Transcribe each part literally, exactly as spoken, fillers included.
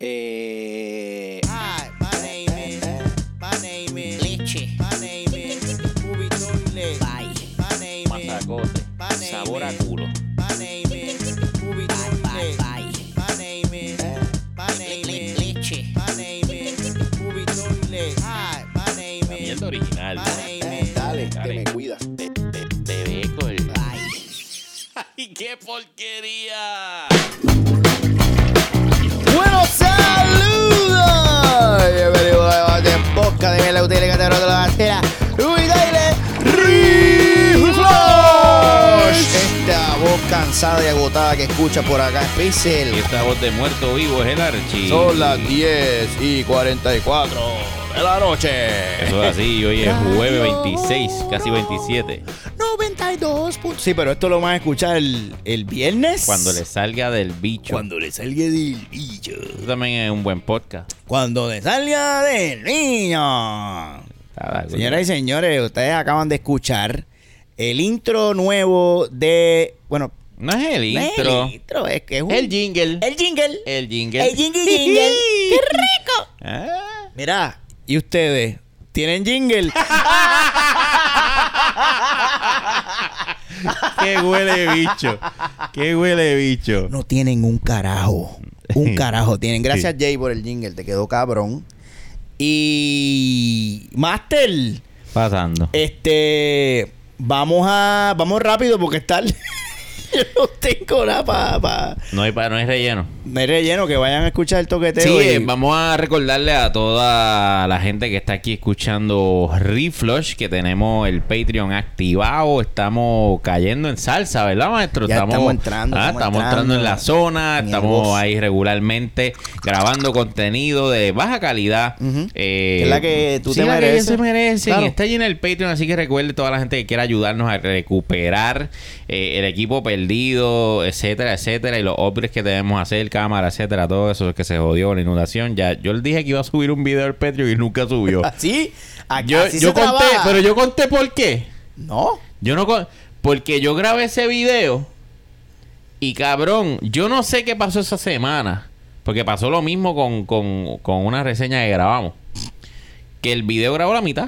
Eh, Hi, my name is, my name is leche, my name is Movie Toilet. bye, My name is, Masacote. my name Sabor a is, culo. my name is Movie bye, bye, Toilet. bye. My name is, my Le- name le- is, leche. my name is Movie Toilet. Hi, my name La is, mierda original. my name is. Dale, Dale. te me cuidas. De, de, de beco el... Bye. ¡Ay, qué porquería! Bueno, saludos. Bienvenido a de Boca de la Utile que te roto la bandera. Luis Daile Reflush. Esta voz cansada y agotada que escucha por acá es Y Pixel. esta voz de muerto vivo es el Archie. Son las diez y cuarenta y cuatro de la noche. Eso es así, hoy es jueves veintiséis, casi veintisiete. noventa y dos puntos. Sí, pero esto lo van a escuchar el, el viernes. Cuando le salga del bicho. Cuando le salga del bicho. Eso también es un buen podcast. Cuando le salga del niño. Ah, Señoras y señores, ustedes acaban de escuchar el intro nuevo de... Bueno, No es el no es intro. el intro, es que es un... El jingle. El jingle. El jingle. El jingle jingle. ¡Qué rico! Ah. Mira, ¿y ustedes tienen jingle? ¡Qué huele bicho! ¡Qué huele bicho! No tienen un carajo. Un carajo tienen. Gracias, Jay, por el jingle. Te quedó cabrón. Y... Master, Pasando. este... Vamos a... Vamos rápido porque está... Yo no tengo nada para... Pa. No hay, pa- no hay relleno. Me relleno que vayan a escuchar el toqueteo. Sí, y- eh, vamos a recordarle a toda la gente que está aquí escuchando Reflush que tenemos el Patreon activado. Estamos cayendo en salsa, ¿verdad, maestro? Ya estamos entrando, ah, estamos estamos entrando entrando en la zona. en el Estamos gozo. ahí regularmente grabando contenido de baja calidad. Ujú. eh, Que es la que tú sí, te la que mereces. ellos se merecen. Claro. Está allí en el Patreon, así que recuerde toda la gente que quiera ayudarnos a recuperar eh, el equipo perdido, etcétera, etcétera, y los upgrades que debemos hacer, cámara, etcétera, todo eso que se jodió, la inundación. Ya, yo les dije que iba a subir un video al Patreon y nunca subió. ¿Así? Aquí- yo así yo se conté, trabaja. pero yo conté por qué. No. Yo no con- porque yo grabé ese video y cabrón, yo no sé qué pasó esa semana, porque pasó lo mismo con, con, con una reseña que grabamos, que el video grabó la mitad,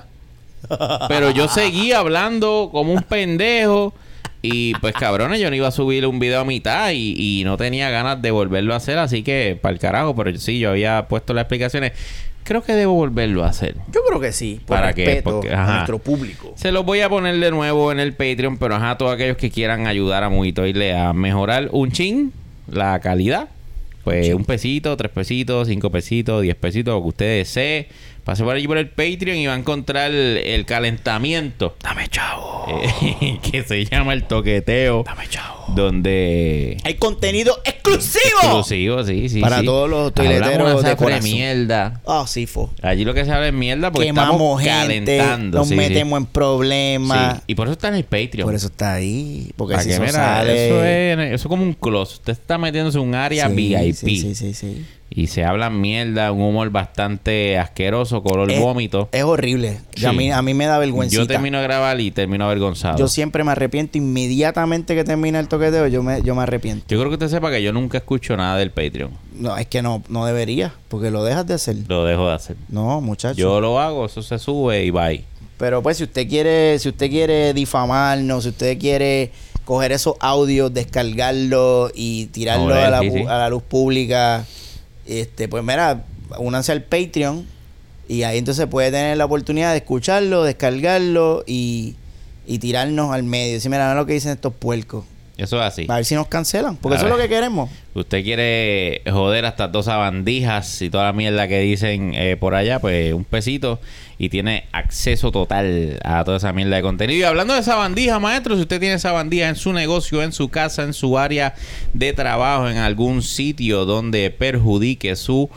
pero yo seguía hablando como un pendejo. Y pues cabrones, yo no iba a subir un video a mitad y, y no tenía ganas de volverlo a hacer, así que para el carajo, pero sí, yo había puesto las explicaciones. Creo que debo volverlo a hacer. Yo creo que sí. Por ¿Para qué? respeto Porque, a ajá. nuestro público. Se los voy a poner de nuevo en el Patreon, pero ajá, todos aquellos que quieran ayudar a Movie Toilet a mejorar un chin la calidad. Pues un pesito, tres pesitos, cinco pesitos, diez pesitos, lo que usted desee. Pase por allí por el Patreon y va a encontrar el, el calentamiento. Dame chavo. eh, que se llama el toqueteo. Dame chavo. Donde... Hay contenido exclusivo. Exclusivo, sí, sí. Para sí. todos los Hablamos toileteros una de zafra corazón. mierda. Ah, sí, fue. Allí lo que se habla es mierda porque Quemamos estamos gente, calentando. nos sí, sí. metemos en problemas. Sí. Y por eso está en el Patreon. Por eso está ahí. Porque Para si que, eso mira, sale... eso es, eso es como un closet. Usted está metiéndose en un área Sí, V I P. Sí, sí, sí, sí. Y se habla mierda, un humor bastante asqueroso, color Es- vómito. Es horrible. Sí. A, mí, a mí me da vergüenza. Yo termino de grabar y termino avergonzado. Yo siempre me arrepiento. Inmediatamente que termina el toqueteo, yo me, yo me arrepiento. Yo creo que usted sepa que yo nunca escucho nada del Patreon. No, es que no, no debería. Porque lo dejas de hacer. Lo dejo de hacer. No, muchacho. Yo lo hago, eso se sube y bye. Pero pues si usted quiere, si usted quiere difamarnos, si usted quiere coger esos audios, descargarlos y tirarlos Joder, a, la, sí, pu- sí. a la luz pública, este, pues mira, únanse al Patreon y ahí entonces puede tener la oportunidad de escucharlo, descargarlo y, y tirarnos al medio. Decir, mira, no es lo que dicen estos puercos. Eso es así. A ver si nos cancelan, porque A eso es lo ver. que queremos. Usted quiere joder hasta dos sabandijas y toda la mierda que dicen eh, por allá, pues un pesito y tiene acceso total a toda esa mierda de contenido. Y hablando de sabandijas, maestro, si usted tiene sabandijas en su negocio, en su casa, en su área de trabajo, en algún sitio donde perjudique su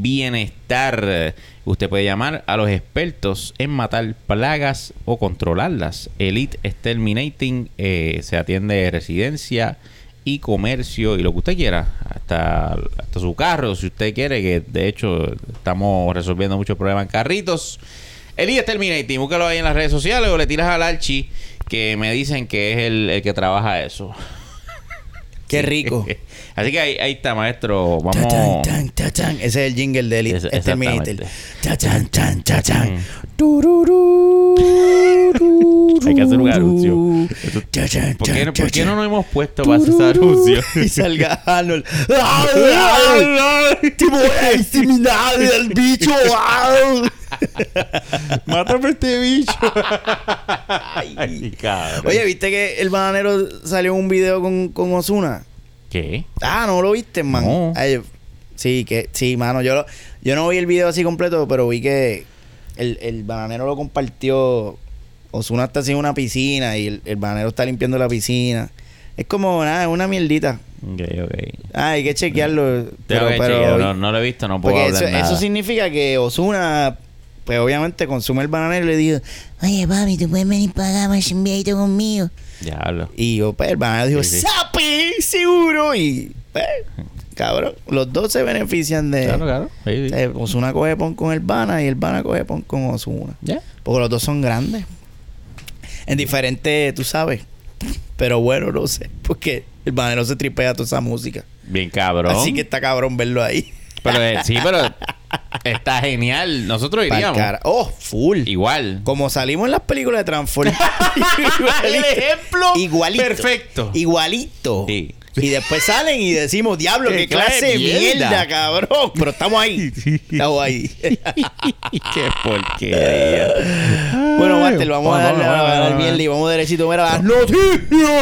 bienestar, usted puede llamar a los expertos en matar plagas o controlarlas. Elite Exterminating eh, se atiende residencia y comercio y lo que usted quiera, hasta, hasta su carro, si usted quiere, que de hecho estamos resolviendo muchos problemas en carritos. Elite Exterminating, búscalo ahí en las redes sociales o le tiras al Archie, que me dicen que es el, el que trabaja eso. Qué rico. Así que ahí, ahí está, maestro. Vamos. Tachan, tan, tachan. Ese es el jingle de Ese- el Terminator. exactamente. Tachan, tan, tachan. Mm. Tururú, Hay que hacer un anuncio. tururú. Tachan, ¿Por qué, no- tan, por qué no tachan. nos hemos puesto para hacer ese anuncio? Y salga Arnold. ¡Te voy a inseminar el bicho! Mátame este bicho. Ay. Ay, cabrón. Oye, ¿viste que el bananero salió en un video con, con Ozuna? ¿Qué? Ah, ¿no lo viste, man? No. Ay, sí, que sí, mano. Yo, lo- yo no vi el video así completo, pero vi que el, el bananero lo compartió. Ozuna está así en una piscina y el, el bananero está limpiando la piscina. Es como, nada, es una mierdita. Ok, ok. Ah, hay que chequearlo. Tengo Pero, que pero, chequear, no, no lo he visto, no puedo porque hablar eso, nada. eso significa que Ozuna, pues obviamente consume el bananero y le dijo, oye, papi, tú puedes venir para acá, más un viejito conmigo. Diablo. Y yo, pues, el bananero dijo, Sí, sí. ¡Sapi! ¡Seguro! Y, pues, cabrón, los dos se benefician de... Claro, claro. Sí, sí. O sea, Ozuna coge pon con el Bana y el Bana coge pon con Ozuna. Ya. Porque los dos son grandes. En diferentes, tú sabes. Pero bueno, no sé. Porque el bananero se tripea toda esa música. Bien cabrón. Así que está cabrón verlo ahí. Pero eh, sí, pero está genial. Nosotros Pa'l iríamos. cara. Oh, full. Igual. Como salimos en las películas de Transformers. El ejemplo Igualito. perfecto. Igualito. Sí. Y después salen y decimos, diablo, Qué qué clase de mierda. mierda, cabrón. Pero estamos ahí. Estamos ahí. Qué porquería. Bueno, Martel, vamos a darle vamos, a vamos, la vamos. mierda y vamos derechito mira, a las noticias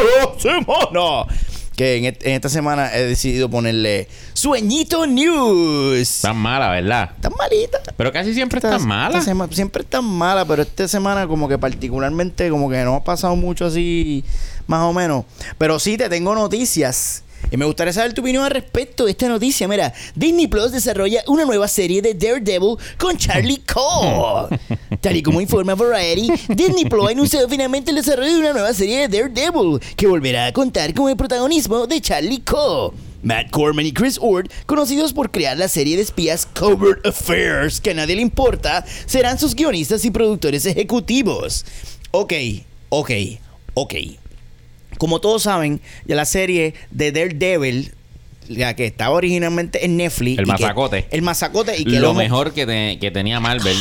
semana. Que en, et- en esta semana he decidido ponerle Sueñito News. Tan mala, ¿verdad? Tan malita. Pero casi siempre Esta- están malas. esta sema- siempre están malas, pero esta semana como que particularmente como que no ha pasado mucho así, más o menos. Pero sí te tengo noticias. Y me gustaría saber tu opinión al respecto de esta noticia. Mira, Disney Plus desarrolla una nueva serie de Daredevil con Charlie Cox. Tal y como informa Variety, Disney Plus ha anunciado finalmente el desarrollo de una nueva serie de Daredevil que volverá a contar con el protagonismo de Charlie Cox. Matt Corman y Chris Ord, conocidos por crear la serie de espías Covert Affairs, que a nadie le importa, serán sus guionistas y productores ejecutivos. Ok, ok, ok. Como todos saben, ya la serie de Daredevil, la que estaba originalmente en Netflix. El y que- mazacote. el mazacote y que Lo lo, hemos- mejor que, te- que tenía Marvel.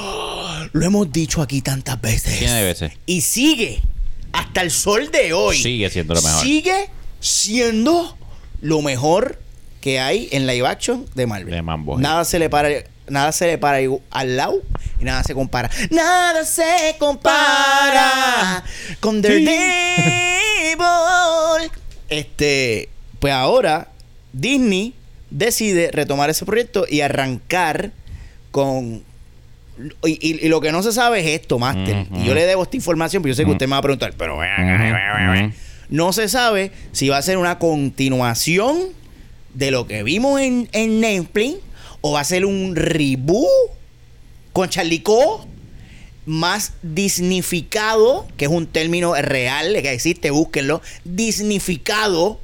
lo hemos dicho aquí tantas veces. Tiene de veces. Y sigue hasta el sol de hoy. Sigue siendo lo mejor. Sigue siendo lo mejor que hay en live action de Marvel. De Mambo, sí. Nada se le para, nada se le para igu- al lado y nada se compara. Nada se compara con Daredevil. Este, pues ahora Disney decide retomar ese proyecto y arrancar con y, y- y lo que no se sabe es esto, Master. Ujú. Y yo le debo esta información, pero yo sé que Ujú. usted me va a preguntar, pero Ujú, ujú. no se sabe si va a ser una continuación de lo que vimos en, en Netflix o va a ser un reboot con Charlie Cox más disnificado, que es un término real que existe, búsquenlo, disnificado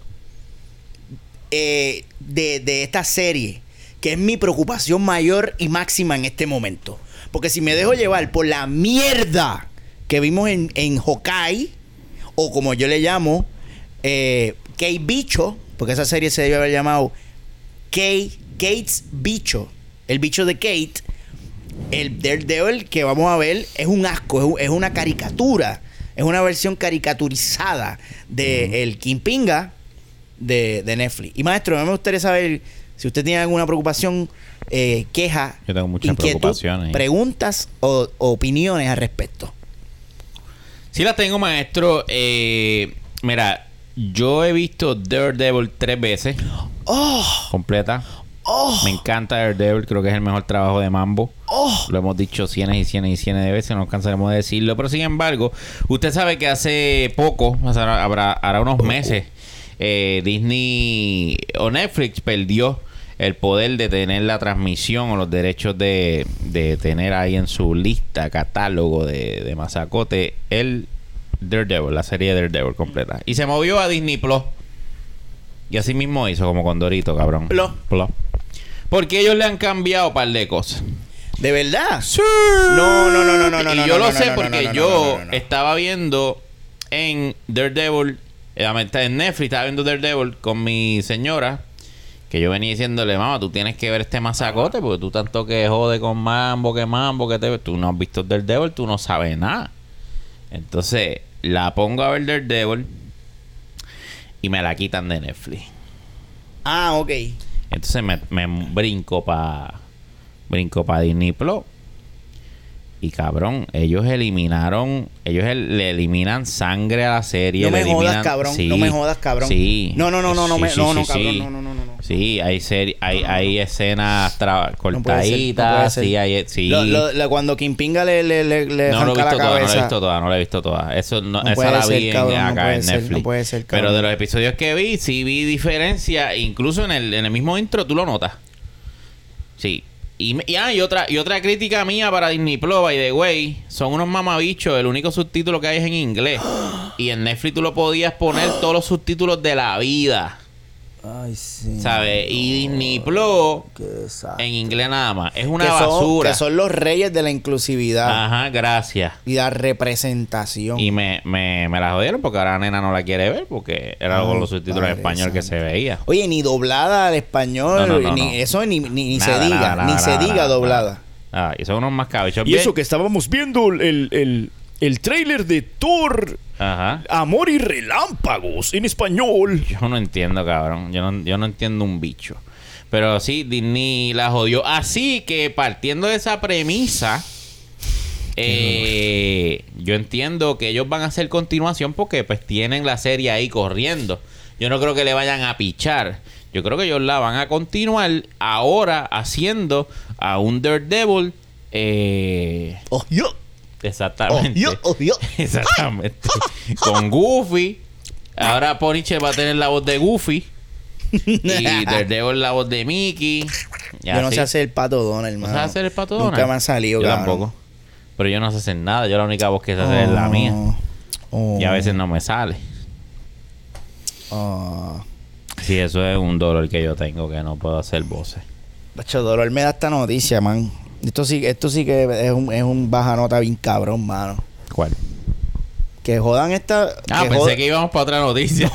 eh, de, de esta serie, que es mi preocupación mayor y máxima en este momento. Porque si me dejo llevar por la mierda que vimos en, en Hawkeye, o como yo le llamo, eh, Kate Bicho, porque esa serie se debe haber llamado Kate, Kate's Bicho, el bicho de Kate. El Daredevil que vamos a ver es un asco, es, un- es una caricatura, es una versión caricaturizada de el Kingpinga de, de Netflix. Y maestro, a mí me gustaría saber si usted tiene alguna preocupación, eh, queja, Yo tengo muchas inquietud, preocupaciones. preguntas o o opiniones al respecto. Sí las tengo, maestro. Eh, mira, yo he visto Daredevil tres veces. Oh, Completa. oh, Me encanta Daredevil. Creo que es el mejor trabajo de Mambo. oh. Lo hemos dicho cientos y cientos y cientos de veces. No cansaremos de decirlo. Pero sin embargo, usted sabe que hace poco, o sea, habrá, hará unos meses, eh, Disney o Netflix perdió el poder de tener la transmisión o los derechos de, de tener ahí en su lista, catálogo de, de mazacote, el Daredevil, la serie de Daredevil completa. Y se movió a Disney Plus. Y así mismo hizo, como con Dorito, cabrón. Plus. Plus. Porque ellos le han cambiado un par de cosas. ¿De verdad? No, no, no, no, no, no. Y no, yo no, lo no, sé no, porque no, no, yo no, no, no. estaba viendo en Daredevil En Netflix estaba viendo Daredevil con mi señora, que yo venía diciéndole, mamá, tú tienes que ver este masacote, porque tú tanto que jode con mambo, que mambo, que te... Tú no has visto Daredevil, tú no sabes nada. Entonces, la pongo a ver Daredevil y me la quitan de Netflix. Ah, ok. Entonces me, me brinco para brinco pa Disney Plus. Y cabrón, ellos eliminaron, ellos el, le eliminan sangre a la serie. No me le eliminan, jodas, cabrón. Sí, no me jodas, cabrón. Sí. No, no, no, no, no, Sí, me, sí, no, sí, no, cabrón. sí. No, no, no, no, no. Sí, hay seri hay, No, no, hay no. escenas tra- No puede ser, no cortaditas, puede ser. sí, hay, sí. Lo, lo, lo- cuando Kimpinga le, le, le, le no lo he arranca visto la toda, no cabeza. la he visto toda, no la he visto toda. Eso no, No esa puede la ser, vi en, cabrón, no acá puede en ser, Netflix. no puede ser, Pero cabrón. de los episodios que vi, sí vi diferencia, incluso en el, en el mismo intro tú lo notas. Sí. Y, me- y, ah, y otra y otra crítica mía para Disney Plus, by the way, son unos mamabichos. El único subtítulo que hay es en inglés. Y en Netflix tú lo podías poner todos los subtítulos de la vida, Ay, sí. ¿sabes? Y Disney Plus Qué desastre. en inglés nada más. Es una que son, basura. Que son los reyes de la inclusividad Ajá, gracias. y la representación. Y me, me, me la jodieron porque ahora la nena no la quiere ver porque era Ay, con los subtítulos en Padre español que santo. se veía. Oye, ni doblada al español, No, no, no, ni no. eso ni, ni, ni Nada, se diga, nada, ni nada, se nada, diga nada, doblada. nada. Ah, y son unos más cabichos. Y eso que estábamos viendo el, el, el tráiler de Thor, Ajá. Amor y Relámpagos, en español. Yo no entiendo, cabrón. Yo no, yo no entiendo un bicho. Pero sí, Disney la jodió. Así que partiendo de esa premisa, eh, yo entiendo que ellos van a hacer continuación porque pues tienen la serie ahí corriendo. Yo no creo que le vayan a pichar. Yo creo que ellos la van a continuar ahora haciendo a un Daredevil. Eh, Oh, yo, exactamente. oh, yo, oh, yo. Exactamente. Con Goofy. Ahora Punisher va a tener la voz de Goofy. Y Daredevil la voz de Mickey. Y Yo no así. sé hacer el pato Donald, ¿No hermano. sabes hacer el pato Donald? Nunca me ha salido, Yo cabrón. tampoco. Pero yo no sé hacer nada. Yo la única voz que sé hacer es la mía. Oh. Y a veces no me sale. Oh. Sí, eso es un dolor que yo tengo, que no puedo hacer voces. Pacho, dolor me da esta noticia, man. Esto sí, esto sí que es un, es un baja nota bien cabrón, mano. ¿Cuál? Que jodan esta... Ah, que pensé jodan- que íbamos para otra noticia.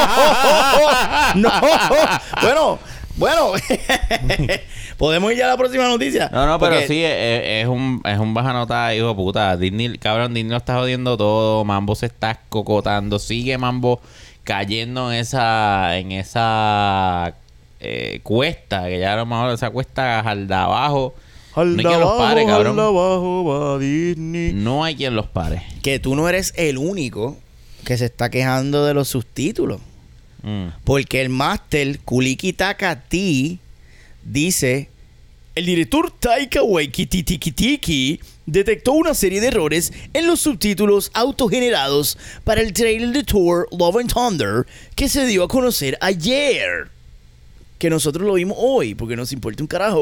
No, bueno, bueno. ¿Podemos ir ya a la próxima noticia? No, no, pero Porque- sí, es, es un es un baja nota, hijo de puta. Disney, cabrón, Disney lo está jodiendo todo. Mambo se está cocotando. Sigue Mambo cayendo en esa en esa eh, cuesta, que ya a lo mejor esa cuesta al de abajo. No hay quien los pare, cabrón. abajo va Disney. No hay quien los pare. Que tú no eres el único que se está quejando de los subtítulos. Mm. Porque el máster Kuliki Takati dice... El director Taika Waititi detectó una serie de errores en los subtítulos autogenerados para el trailer de Thor Love and Thunder que se dio a conocer ayer. Que nosotros lo vimos hoy, porque nos importa un carajo.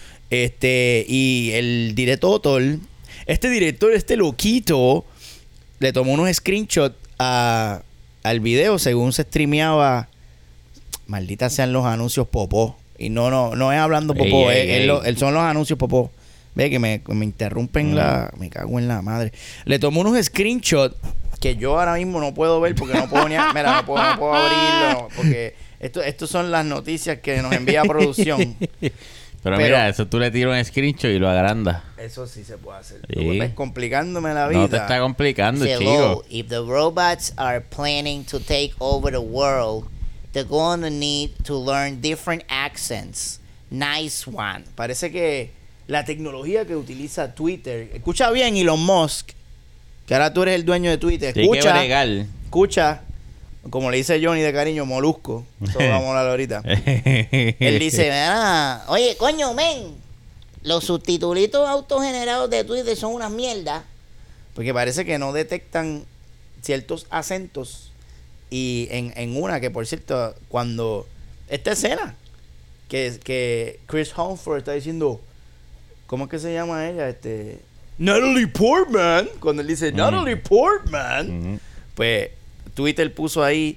este, y el director, este director, este loquito, le tomó unos screenshots a, al video según se streameaba. Malditas sean los anuncios popó. Y no, no, no es hablando popó, Ey, es, ey, es ey. lo- es- son los anuncios popó. Ve que me, me interrumpen Mm. la... Me cago en la madre. Le tomó unos screenshots que yo ahora mismo no puedo ver porque no puedo ni... a- Mira, no puedo, no puedo abrirlo. no, porque esto, estos son las noticias que nos envía producción. Pero, Pero- mira, eso tú le tiras un screenshot y lo agrandas. Eso sí se puede hacer. Sí. Tú vuelves complicándome la vida. No te está complicando, Hello, chico. if the robots are planning to take over the world, they're going to need to learn different accents. Nice one. Parece que la tecnología que utiliza Twitter... Escucha bien, Elon Musk, que ahora tú eres el dueño de Twitter. Tiene que Escucha, bregar. escucha, como le dice Johnny de cariño, Molusco. Eso lo vamos a hablar ahorita. Él dice, "Mira, oye, coño, men, los subtitulitos autogenerados de Twitter son unas mierdas." Porque parece que no detectan ciertos acentos. Y en, en una que, por cierto, cuando... Esta escena, que, que Chris Hemsworth está diciendo... ¿Cómo es que se llama ella? Este... Natalie Portman. Cuando él dice Natalie Portman. Ujú. Pues Twitter puso ahí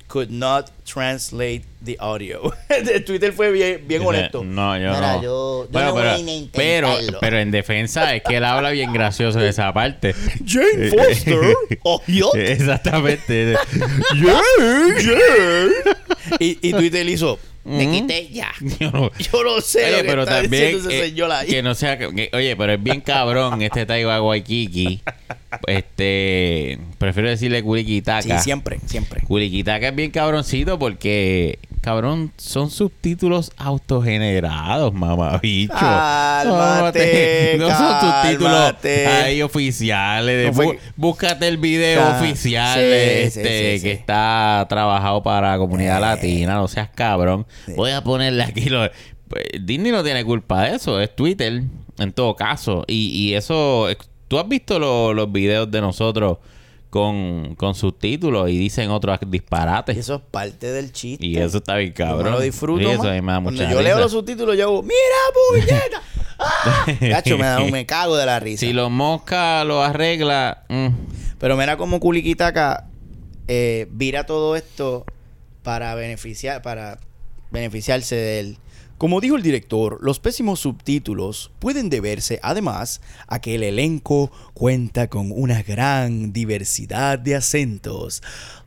could not translate the audio. Twitter fue bien, bien honesto. No, yo Mira, no. yo- yo Bueno, no voy pero, a ni pero, intentarlo. pero en defensa es que él habla bien gracioso de esa parte. Jane Foster. Oh, yo. Exactamente. Yeah, yeah. Y, y Twitter hizo, Me quité ya. Yo no- yo no sé Oye, lo que pero está también diciendo ese eh, señor ahí. que no sea que- que- oye, pero es bien cabrón este Taiwa Waikiki. Este, prefiero decirle Sí, Kulikitaka. siempre, siempre. Kulikitaka es bien cabroncito porque cabrón, son subtítulos autogenerados, mamá bicho. Cálmate, No son subtítulos cálmate. ahí oficiales. de No fue bu- que- búscate el video Ah, oficial sí, de sí, este sí, sí. que está trabajado para la comunidad Eh. latina. No seas cabrón. Sí. Voy a ponerle aquí lo. Pues, Disney no tiene culpa de eso, es Twitter en todo caso. Y, y eso, tú has visto lo- los videos de nosotros con, con subtítulos y dicen otros Y disparates. eso es parte del chiste. Y eso está bien Yo cabrón. me lo disfruto Y eso más. a mí me da Cuando mucha yo leo risa. los subtítulos, yo hago, ¡mira, puñeta! ¡Ah! Gacho, me, da, me cago de la risa. Si los mosca lo arregla, mm, Pero mira cómo Kulikitaka eh, vira todo esto para beneficiar, para beneficiarse de él. Como dijo el director, los pésimos subtítulos pueden deberse además a que el elenco cuenta con una gran diversidad de acentos.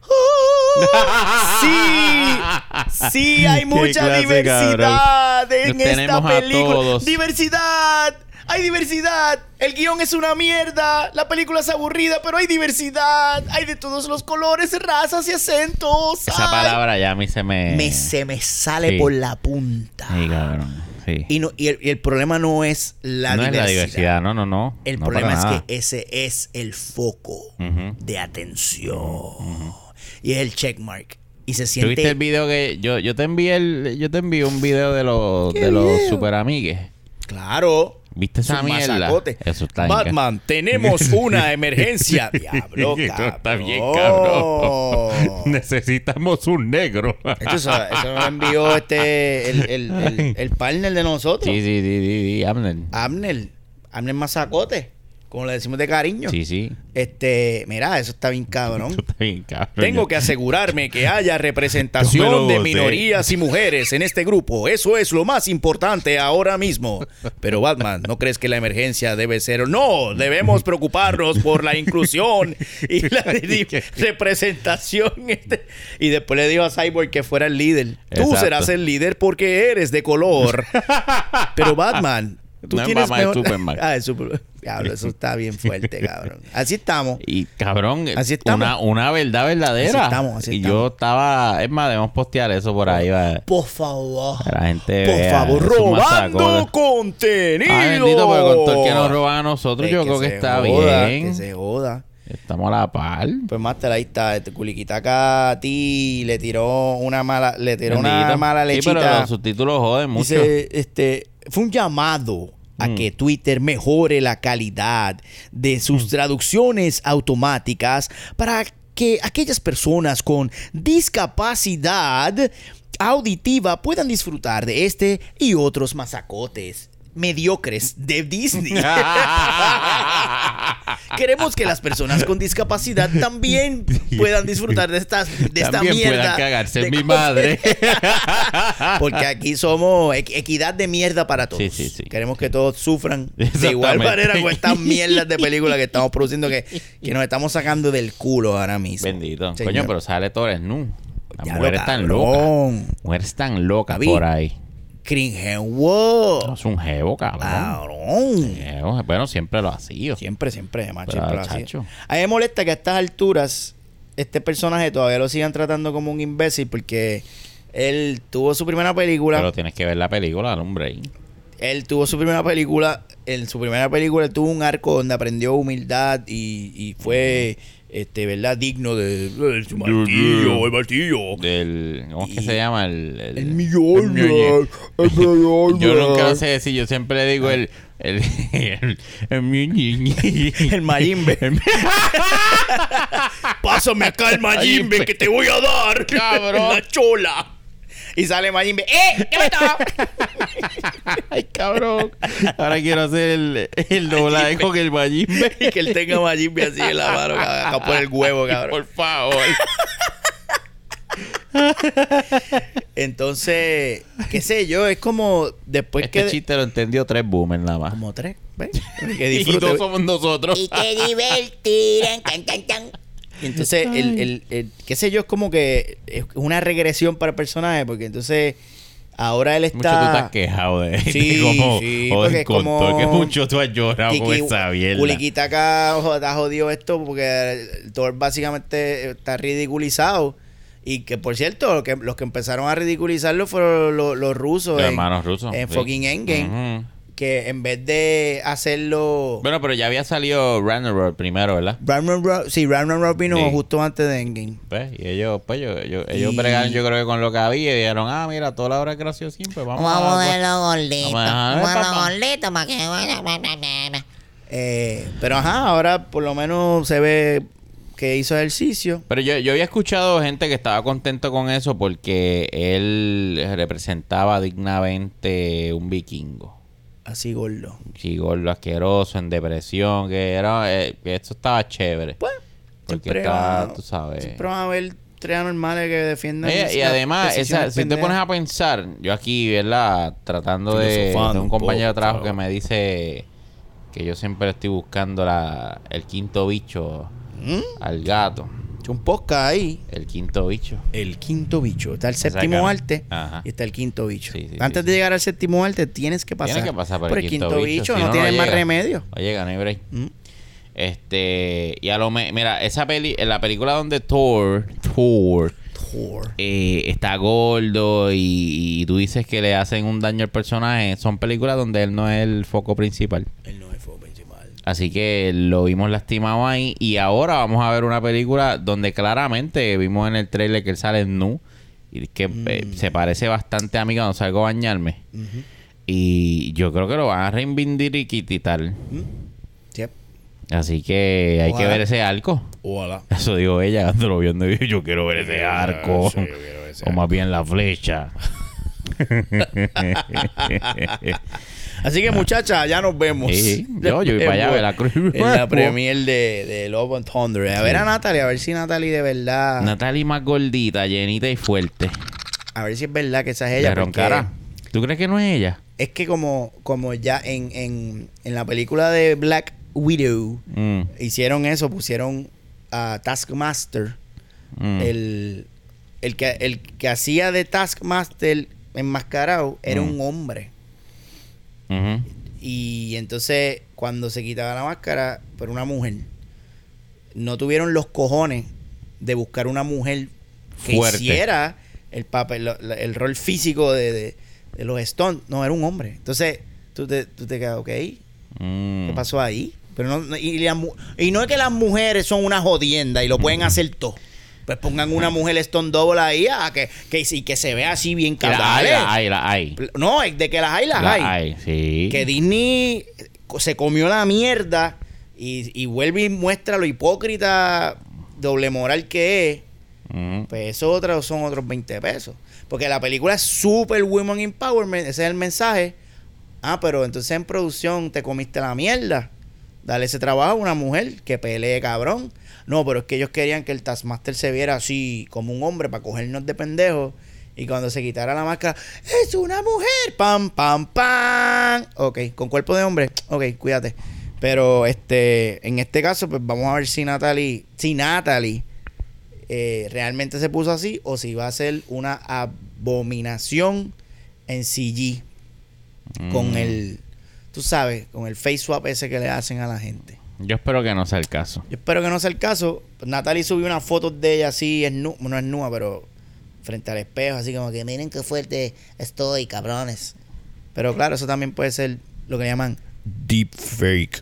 ¡Oh! Sí, sí, hay Qué mucha clase, diversidad en Nos tenemos esta a película. todos. ¡Diversidad! ¡Hay diversidad! El guión es una mierda. La película es aburrida, pero hay diversidad. Hay de todos los colores, razas y acentos. esa ¡Ay! palabra ya a mí se me... Me, se me sale Sí. por la punta. Sí, cabrón. Sí. Y, no, y, el, y el problema no es la no diversidad. es la diversidad, no, no, no. El No, problema para es nada. que ese es el foco Ujú. de atención. Y es el checkmark. Y se ¿Tú siente... viste el video que yo, yo te envié el, yo te envié un video de los ¿Qué de los video? super amigues? Claro. ¿Viste esa Es un mierda? masacote. Eso está bien Batman, tenemos una emergencia. Diablo, Eso cabrón. está bien, cabrón. Necesitamos un negro. Esto, eso, eso nos lo envió este el, el, el, el partner de nosotros. Sí, sí, sí, sí, sí, Abner. Abner. Abner Mazacote. Como le decimos de cariño. Sí, sí. Este, mira, eso está bien cabrón. Eso está bien, cabrón. Tengo que asegurarme que haya representación Yo me lo de gocé. minorías y mujeres en este grupo. Eso es lo más importante ahora mismo. Pero Batman, ¿no crees que la emergencia debe ser? No, debemos preocuparnos por la inclusión y la di- representación. Este. Y después le dijo a Cyborg que fuera el líder. Tú Exacto. serás el líder porque eres de color. Pero Batman, tú No es tienes mamá de mejor... Superman. Ah, es super... Diablo, eso está bien fuerte, cabrón. Así estamos. Y cabrón, Así estamos. una, una verdad verdadera. Así estamos, así y estamos. yo estaba, es más, debemos postear eso por ahí. Va. Por favor. Que la gente Por vea favor, esos robando masacotes. contenido. Ay, bendito, porque con todo el que nos roban a nosotros, Eh, yo creo que se está joda, bien. Que se joda. Estamos a la par. Pues Master, ahí está. Este Kulikitaka a ti le tiró una mala, le tiró una Bendito. mala Sí, lechita. pero los subtítulos joden mucho. Dice, este, fue un llamado a Mm. que Twitter mejore la calidad de sus Mm. traducciones automáticas para que aquellas personas con discapacidad auditiva puedan disfrutar de este y otros masacotes mediocres de Disney. Queremos que las personas con discapacidad también puedan disfrutar de estas de esta También mierda. puedan cagarse de en mi cosas. madre. Porque aquí somos equ- equidad de mierda para todos. Sí, sí, sí. Queremos que todos sufran de igual Exactamente. manera con estas mierdas de películas que estamos produciendo que, que nos estamos sacando del culo ahora mismo. Bendito. Señor. Coño, pero sale Torres Nu. Las Ya mujeres lo están cabrón. locas. Mujeres están locas David. por ahí. Cringeworld. No, es un jevo, cabrón. Cabrón. Jevo. Bueno, siempre lo ha sido. Siempre, siempre, macho. Pero, siempre lo ha sido. chacho. A mí me molesta que a estas alturas este personaje todavía lo sigan tratando como un imbécil porque él tuvo su primera película. Pero tienes que ver la película, hombre. Él tuvo su primera película. En su primera película él tuvo un arco donde aprendió humildad y, y fue, este, ¿verdad? Digno de... El martillo, el martillo. Del, ¿Cómo es que Y- se llama? El, el, El millón. el- El millón. Yo nunca lo sé decir. Yo siempre le digo el... El... El... El... el- El Mayimbe. Pásame acá el Mayimbe que te voy a dar. Cabrón. La chola. Y sale Mayimbe. ¡Eh! ¿Qué me está? Ay, cabrón. Ahora quiero hacer el, el doblaje con el Mayimbe. Y que él tenga Mayimbe así en la mano, cabrón, acá por el huevo, cabrón. Por favor. Entonces, qué sé yo, es como después Este que... chiste lo entendió tres boomers nada más. Como tres, ¿ves? Que Y disfrute. todos somos nosotros. Y te divertirán. Can, can, can. Y entonces, el, el, el, qué sé yo, es como que es una regresión para el personaje, porque entonces ahora él Mucho tú te has está... quejado de, Sí, de cómo sí, o porque del es como- control, que mucho tú has llorado con Kiki- esa mierda. Kulikitaka ha jodido esto porque Thor básicamente está ridiculizado. Y que, por cierto, lo que, los que empezaron a ridiculizarlo fueron los, los rusos. Los en- hermanos rusos. En sí. fucking Endgame. Ujú. Que en vez de hacerlo... Bueno, pero ya había salido Ragnarok primero, ¿verdad? Ragnarok, sí, Ragnarok vino Sí. justo antes de Endgame. ¿Ves? Y ellos, pues, yo, yo- ellos Y- bregaron, yo creo que con lo que había y dijeron, ah, mira, toda la hora es graciosín, pues vamos, Vamos a a... ponerlo gordito. Vamos a dejar, Vamos a papá. ponerlo gordito para que... Eh, pero ajá, ahora por lo menos se ve que hizo ejercicio. Pero yo, yo había escuchado gente que estaba contento con eso porque él representaba dignamente un vikingo. Así gordo. Sí, gordo, asqueroso, en depresión, que era eh, que esto estaba chévere. Pues, Porque siempre está, va- tú sabes. Siempre van a haber tres anormales que defiendan. Oye, y las además, esa, decisiones si te pendejas. pones a pensar, yo aquí, ¿verdad? Tratando de, Filosofando de un un compañero de poco, trabajo que chavo. me dice que yo siempre estoy buscando la, el quinto bicho ¿Mm? al gato. Hecho un podcast ahí. El quinto bicho. El quinto bicho. Está el Exactamente. séptimo arte Ajá. y está el quinto bicho. Sí, sí, Antes sí, de sí. llegar al séptimo arte, tienes que pasar, Tiene que pasar por, el quinto, bicho. si no, no, tienes no más llega. remedio. No llega, no hay break. Mm. Este, y a lo me, mira, esa peli, en la película donde Thor, Thor, Thor. eh, está gordo y, y tú dices que le hacen un daño al personaje, son películas donde él no es el foco principal. Él no es fuego principal. Así que lo vimos lastimado ahí. Y ahora vamos a ver una película donde claramente vimos en el trailer que él sale nu. Y que eh, se parece bastante a mí cuando salgo a bañarme. Ujú. Y yo creo que lo van a reivindir y quitar. Mm. Yep. Así que hay Ojalá. que ver ese arco. Ojalá. Eso dijo ella cuando lo vio. Yo, yo quiero ver ese arco. Sí, yo quiero ver ese O más bien la flecha. Así que, muchachas, ya nos vemos. Sí, yo- yo voy para allá a ver la cruz. En la premier de, de Love and Thunder. A ver a Natalie, a ver si Natalie de verdad. Natalie más gordita, llenita y fuerte. A ver si es verdad que esa es De ella. porque roncara. ¿Tú crees que no es ella? es que como, como ya en, en, en la película de Black Widow Mm, hicieron eso, pusieron a Taskmaster, mm. el, el, que, el que hacía de Taskmaster enmascarado era Mm. un hombre. Ujú. Y entonces, cuando se quitaba la máscara, por una mujer, no tuvieron los cojones de buscar una mujer que Fuerte. hiciera el papel, lo- la- el rol físico de, de, de los Stones. No, era un hombre. Entonces, tú te, tú te quedas, ok, Mm. ¿qué pasó ahí? Pero no, no- y, la mu- y no es que las mujeres son una jodienda y lo pueden hacer todo. Pues pongan una mujer Stone Double ahí a que, que, y que se vea así bien Que la hay, cabrón. la hay, la hay. No, es de que las hay, las La hay. hay, sí. Que Disney se comió la mierda y, y vuelve y muestra lo hipócrita, doble moral que es. Ujú. Pues eso otros son otros veinte pesos. Porque la película es super women empowerment, ese es el mensaje. Ah, pero entonces en producción te comiste la mierda. Dale ese trabajo a una mujer que pelee cabrón. No, pero es que ellos querían que el Taskmaster se viera así como un hombre para cogernos de pendejos. Y cuando se quitara la máscara, ¡es una mujer! ¡Pam, pam, pam! Ok, con cuerpo de hombre. Ok, cuídate. Pero este, en este caso, pues vamos a ver si Natalie, si Natalie eh, realmente se puso así o si va a ser una abominación en C G con Mm. el, tú sabes, con el face swap ese que le hacen a la gente. Yo espero que no sea el caso. Yo espero que no sea el caso. Natalie subió una foto de ella así, es nu- no es nua, pero frente al espejo, así como que miren qué fuerte estoy, cabrones. Pero claro, eso también puede ser lo que llaman Deep fake.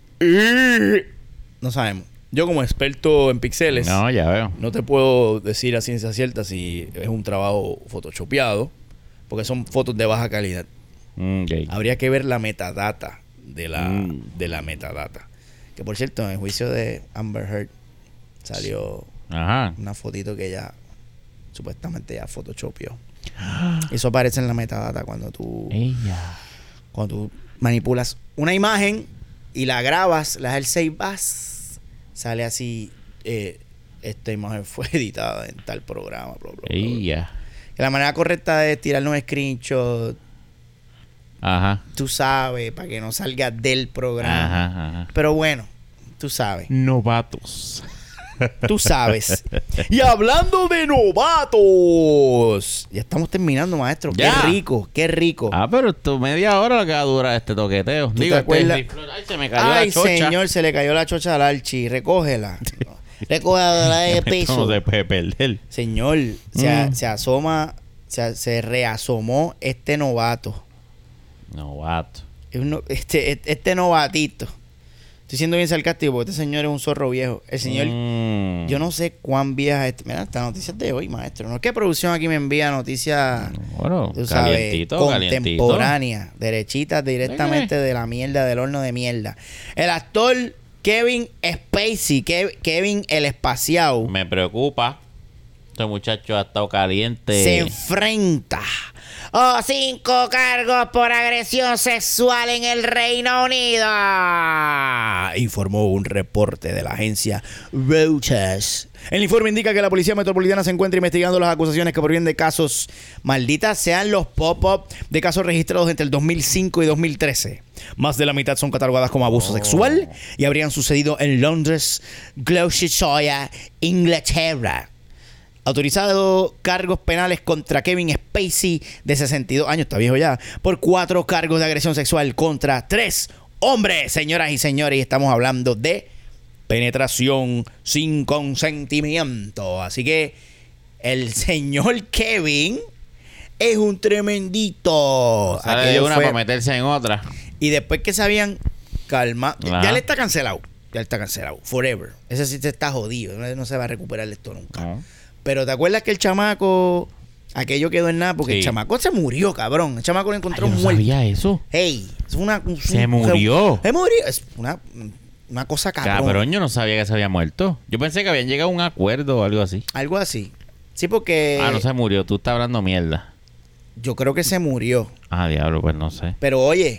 no sabemos. Yo como experto en pixeles, No, ya veo. no te puedo decir a ciencia cierta si es un trabajo photoshopeado, porque son fotos de baja calidad. Mm, ok. Habría que ver la metadata de la, Mm. de la metadata. Que por cierto, en el juicio de Amber Heard salió Ajá. una fotito que ella supuestamente ya photoshopeó. Eso aparece en la metadata cuando tú Ella. cuando tú manipulas una imagen y la grabas, le das el save as, sale así eh, esta imagen fue editada en tal programa. Bla, bla, bla, Y ya. Que la manera correcta de tirarle un screenshot, Ajá. tú sabes, para que no salga del programa. Ajá, ajá. Pero bueno, tú sabes. Novatos. Tú sabes. Y hablando de novatos, ya estamos terminando, maestro. Ya. Qué rico, qué rico. Ah, pero esto media hora lo que va a durar este toqueteo. te Digo, este acuerdas? rifle- Ay, se me cayó Ay, la chocha. señor, se le cayó la chocha al Archi. Recógela. Recógela de Esto piso. no se puede perder. Señor, se, a- Mm. se asoma, se, se reasomó este novato. Novato. Es un no- Este, este novatito. Estoy siendo bien sarcástico porque este señor es un zorro viejo. El señor, Mm. yo no sé cuán vieja es. Mira, esta noticia es de hoy, maestro. No es que producción aquí me envía noticias, Bueno, tú sabes, calientito, calientito. contemporáneas, derechitas directamente de la mierda, del horno de mierda. El actor Kevin Spacey, Kev- Kevin el espaciado, Me preocupa. Este muchacho ha estado caliente. se enfrenta Oh, cinco cargos por agresión sexual en el Reino Unido. Ah, informó un reporte de la agencia Reuters. El informe indica que la Policía Metropolitana se encuentra investigando las acusaciones que provienen de casos, malditas sean los pop-up, de casos registrados entre el dos mil cinco y dos mil trece. Más de la mitad son catalogadas como abuso sexual y habrían sucedido en Londres, Gloucestershire, Inglaterra. Autorizado cargos penales contra Kevin Spacey, de sesenta y dos años, está viejo ya, por cuatro cargos de agresión sexual contra tres hombres, señoras y señores. Y estamos hablando de penetración sin consentimiento. Así que el señor Kevin es un tremendito. Sale de Aquello una fue- para meterse en otra. y después que se habían calmado, Ajá. ya le está cancelado. Ya le está cancelado. Forever. Ese sí te está jodido. No, no se va a recuperar de esto nunca. No. Pero ¿te acuerdas que el chamaco, aquello quedó en nada? Porque Sí. el chamaco se murió, cabrón. El chamaco lo Ay, encontró yo no muerto. sabía eso. Hey, es una... un- Se un- murió. Se murió. Es una, una cosa cabrón. Cabrón, yo no sabía que se había muerto. Yo pensé que habían llegado a un acuerdo o algo así. Algo así. Sí, porque ah, no se murió. Tú estás hablando mierda. yo creo que se murió. Ah, diablo, pues no sé. Pero oye,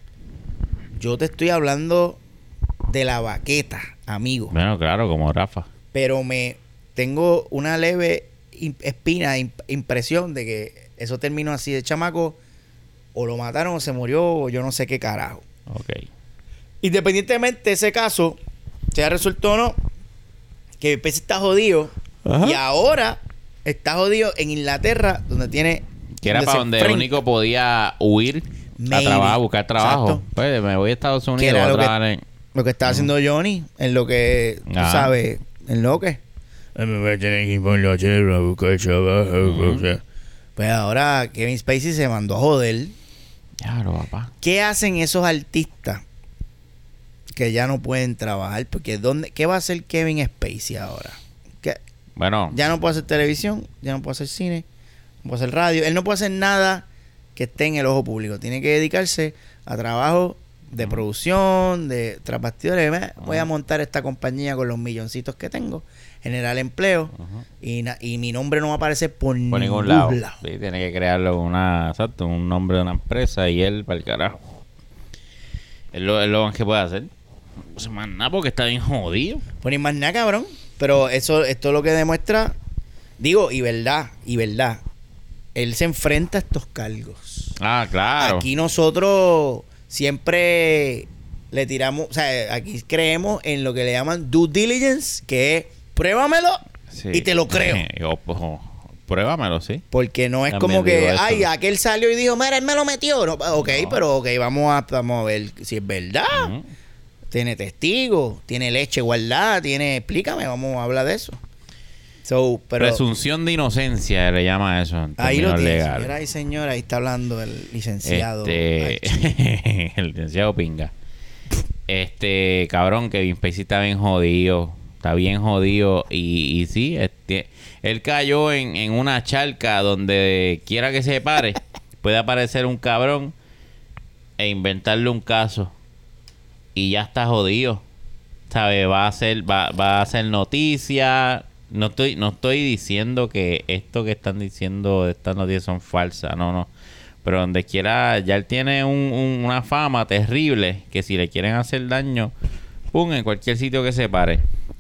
yo te estoy hablando de la baqueta, amigo. Bueno, claro, como Rafa. Pero me tengo una leve im- espina, im- impresión de que eso terminó así de chamaco. O lo mataron o se murió o yo no sé qué carajo. Ok. Independientemente de ese caso, sea resuelto o no, que el pez está jodido. Ajá. Y ahora está jodido en Inglaterra, donde tiene... Que era donde para se donde el enfrenta. único podía huir Maybe. a trabajar, a buscar trabajo. Exacto. Pues me voy a Estados Que Unidos era voy a lo que, trabajar en... lo que estaba haciendo Johnny, en lo que, tú Ajá. sabes, en lo que... Me voy a tener que ir por la tierra a buscar trabajo. Pues ahora Kevin Spacey se mandó a joder. Claro, papá. ¿Qué hacen esos artistas que ya no pueden trabajar? Porque ¿dónde, ¿qué va a hacer Kevin Spacey ahora? ¿Qué? Bueno, Ya no puede hacer televisión, ya no puede hacer cine, no puede hacer radio. Él no puede hacer nada que esté en el ojo público. Tiene que dedicarse a trabajo de producción, de tras bastidores. Me- Voy a montar esta compañía con los milloncitos que tengo, generar empleo, Ajá. y, na- y mi nombre no va a aparecer por, por ningún lado. Sí, tiene que crearlo una, exacto, un nombre de una empresa y él para el carajo. Es lo, es lo más que puede hacer. No se más nada porque está bien jodido. Pues ni más nada, cabrón. Pero eso, esto es lo que demuestra, digo, y verdad, y verdad, él se enfrenta a estos cargos. Ah, claro. Aquí nosotros siempre le tiramos, o sea, aquí creemos en lo que le llaman due diligence, que es pruébamelo Sí. y te lo creo. Yo, pues, pruébamelo, sí. Porque no es También como que, digo eso. ay, aquel salió y dijo, mira, él me lo metió. No, ok, No. pero ok, vamos a, vamos a ver si es verdad. Ujú. Tiene testigos, tiene leche guardada, tiene, explícame, vamos a hablar de eso. So, pero Presunción de inocencia le llama eso en ahí lo términos tiene, legales. señora y señora, ahí está hablando el licenciado. Este, Archie. el licenciado Pinga. Este, cabrón, Kevin Spacey está bien jodido. Está bien jodido. Y, y sí, este, él cayó en, en una charca donde quiera que se pare, puede aparecer un cabrón e inventarle un caso. Y ya está jodido. ¿Sabe? Va a hacer, va, va a hacer noticia. No estoy, no estoy diciendo que esto que están diciendo de estas noticias son falsas, no, no. Pero donde quiera, ya él tiene un, un- una fama terrible que si le quieren hacer daño, pum, en cualquier sitio que se pare.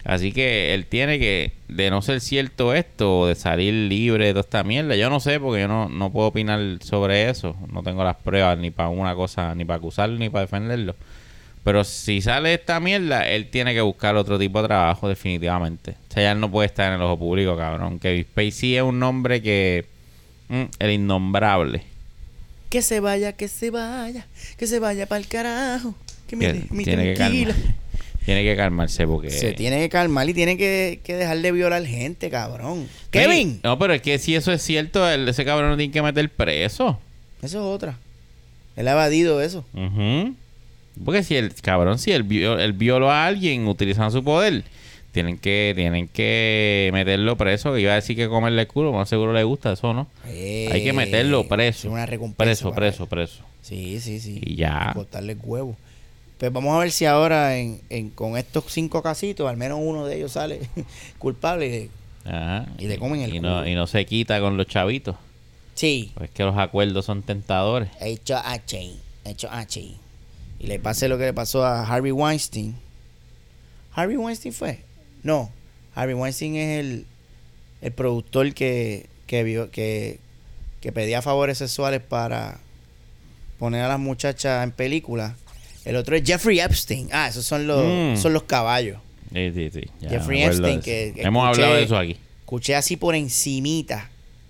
Así que él tiene que, de no ser cierto esto, o de salir libre de toda esta mierda, yo no sé, porque yo no, no puedo opinar sobre eso. No tengo las pruebas ni para una cosa, ni para acusarlo, ni para defenderlo. Pero si sale esta mierda, él tiene que buscar otro tipo de trabajo, definitivamente. O sea, ya él no puede estar en el ojo público, cabrón. Kevin Spacey es un nombre que... Mm, el innombrable. Que se vaya, que se vaya, que se vaya para el carajo. Que me Que deje mi tiene que tranquila. calmar. Tiene que calmarse porque... Se tiene que calmar y tiene que, que dejar de violar gente, cabrón. Sí, ¡Kevin! no, pero es que si eso es cierto, él- ese cabrón lo tiene que meter preso. Eso es otra. Él ha evadido eso. Ujú. Porque si el cabrón, si él, vio- él violó a alguien utilizando su poder, tienen que tienen que meterlo preso. Que iba a decir que comerle el culo, más seguro le gusta eso, ¿no? Eh, Hay que meterlo preso. es una recompensa Preso, para preso, él. preso. Sí, sí, sí. Y ya. Y cortarle el huevo. Pues vamos a ver si ahora en, en, con estos cinco casitos, al menos uno de ellos sale culpable. Ajá. Y le comen el y no, culo. y no se quita con los chavitos. Sí. Pues que los acuerdos son tentadores. Hecho H. Hecho H. Y le pase lo que le pasó a Harvey Weinstein. ¿Harvey Weinstein fue? No. Harvey Weinstein es el, el productor que, que, vio, que, que pedía favores sexuales para poner a las muchachas en películas. El otro es Jeffrey Epstein. Ah, esos son los, Mm. son los caballos. Sí, sí, sí. Ya Jeffrey me acuerdo Epstein, de eso. que Hemos escuché- hablado de eso aquí. Escuché así por encimita.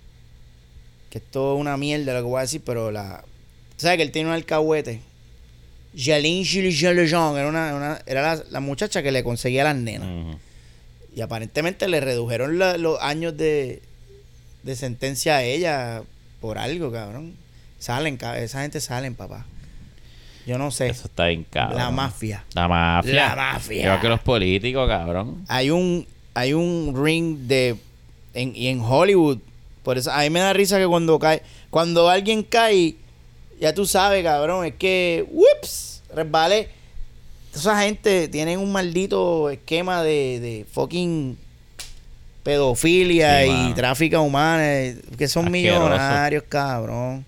Que esto es una mierda lo que voy a decir, pero la... ¿Sabes que él tiene un alcahuete? Jeline Gilles-Lejean era, una, una- era la, la muchacha que le conseguía a las nenas. Ujú. Y aparentemente le redujeron la- los años de, de sentencia a ella por algo, cabrón. Salen, ca- esa gente salen, papá. Yo no sé. Eso está bien cabrón. La mafia. La mafia. La mafia. Igual que los políticos, cabrón. Hay un hay un ring de en, y en Hollywood. Por eso a mí me da risa que cuando cae, cuando alguien cae, ya tú sabes, cabrón, es que ups, resbalé. Esa gente tienen un maldito esquema de, de fucking pedofilia Sí, y mano. tráfico humana, eh, que son Asqueroso. millonarios, cabrón.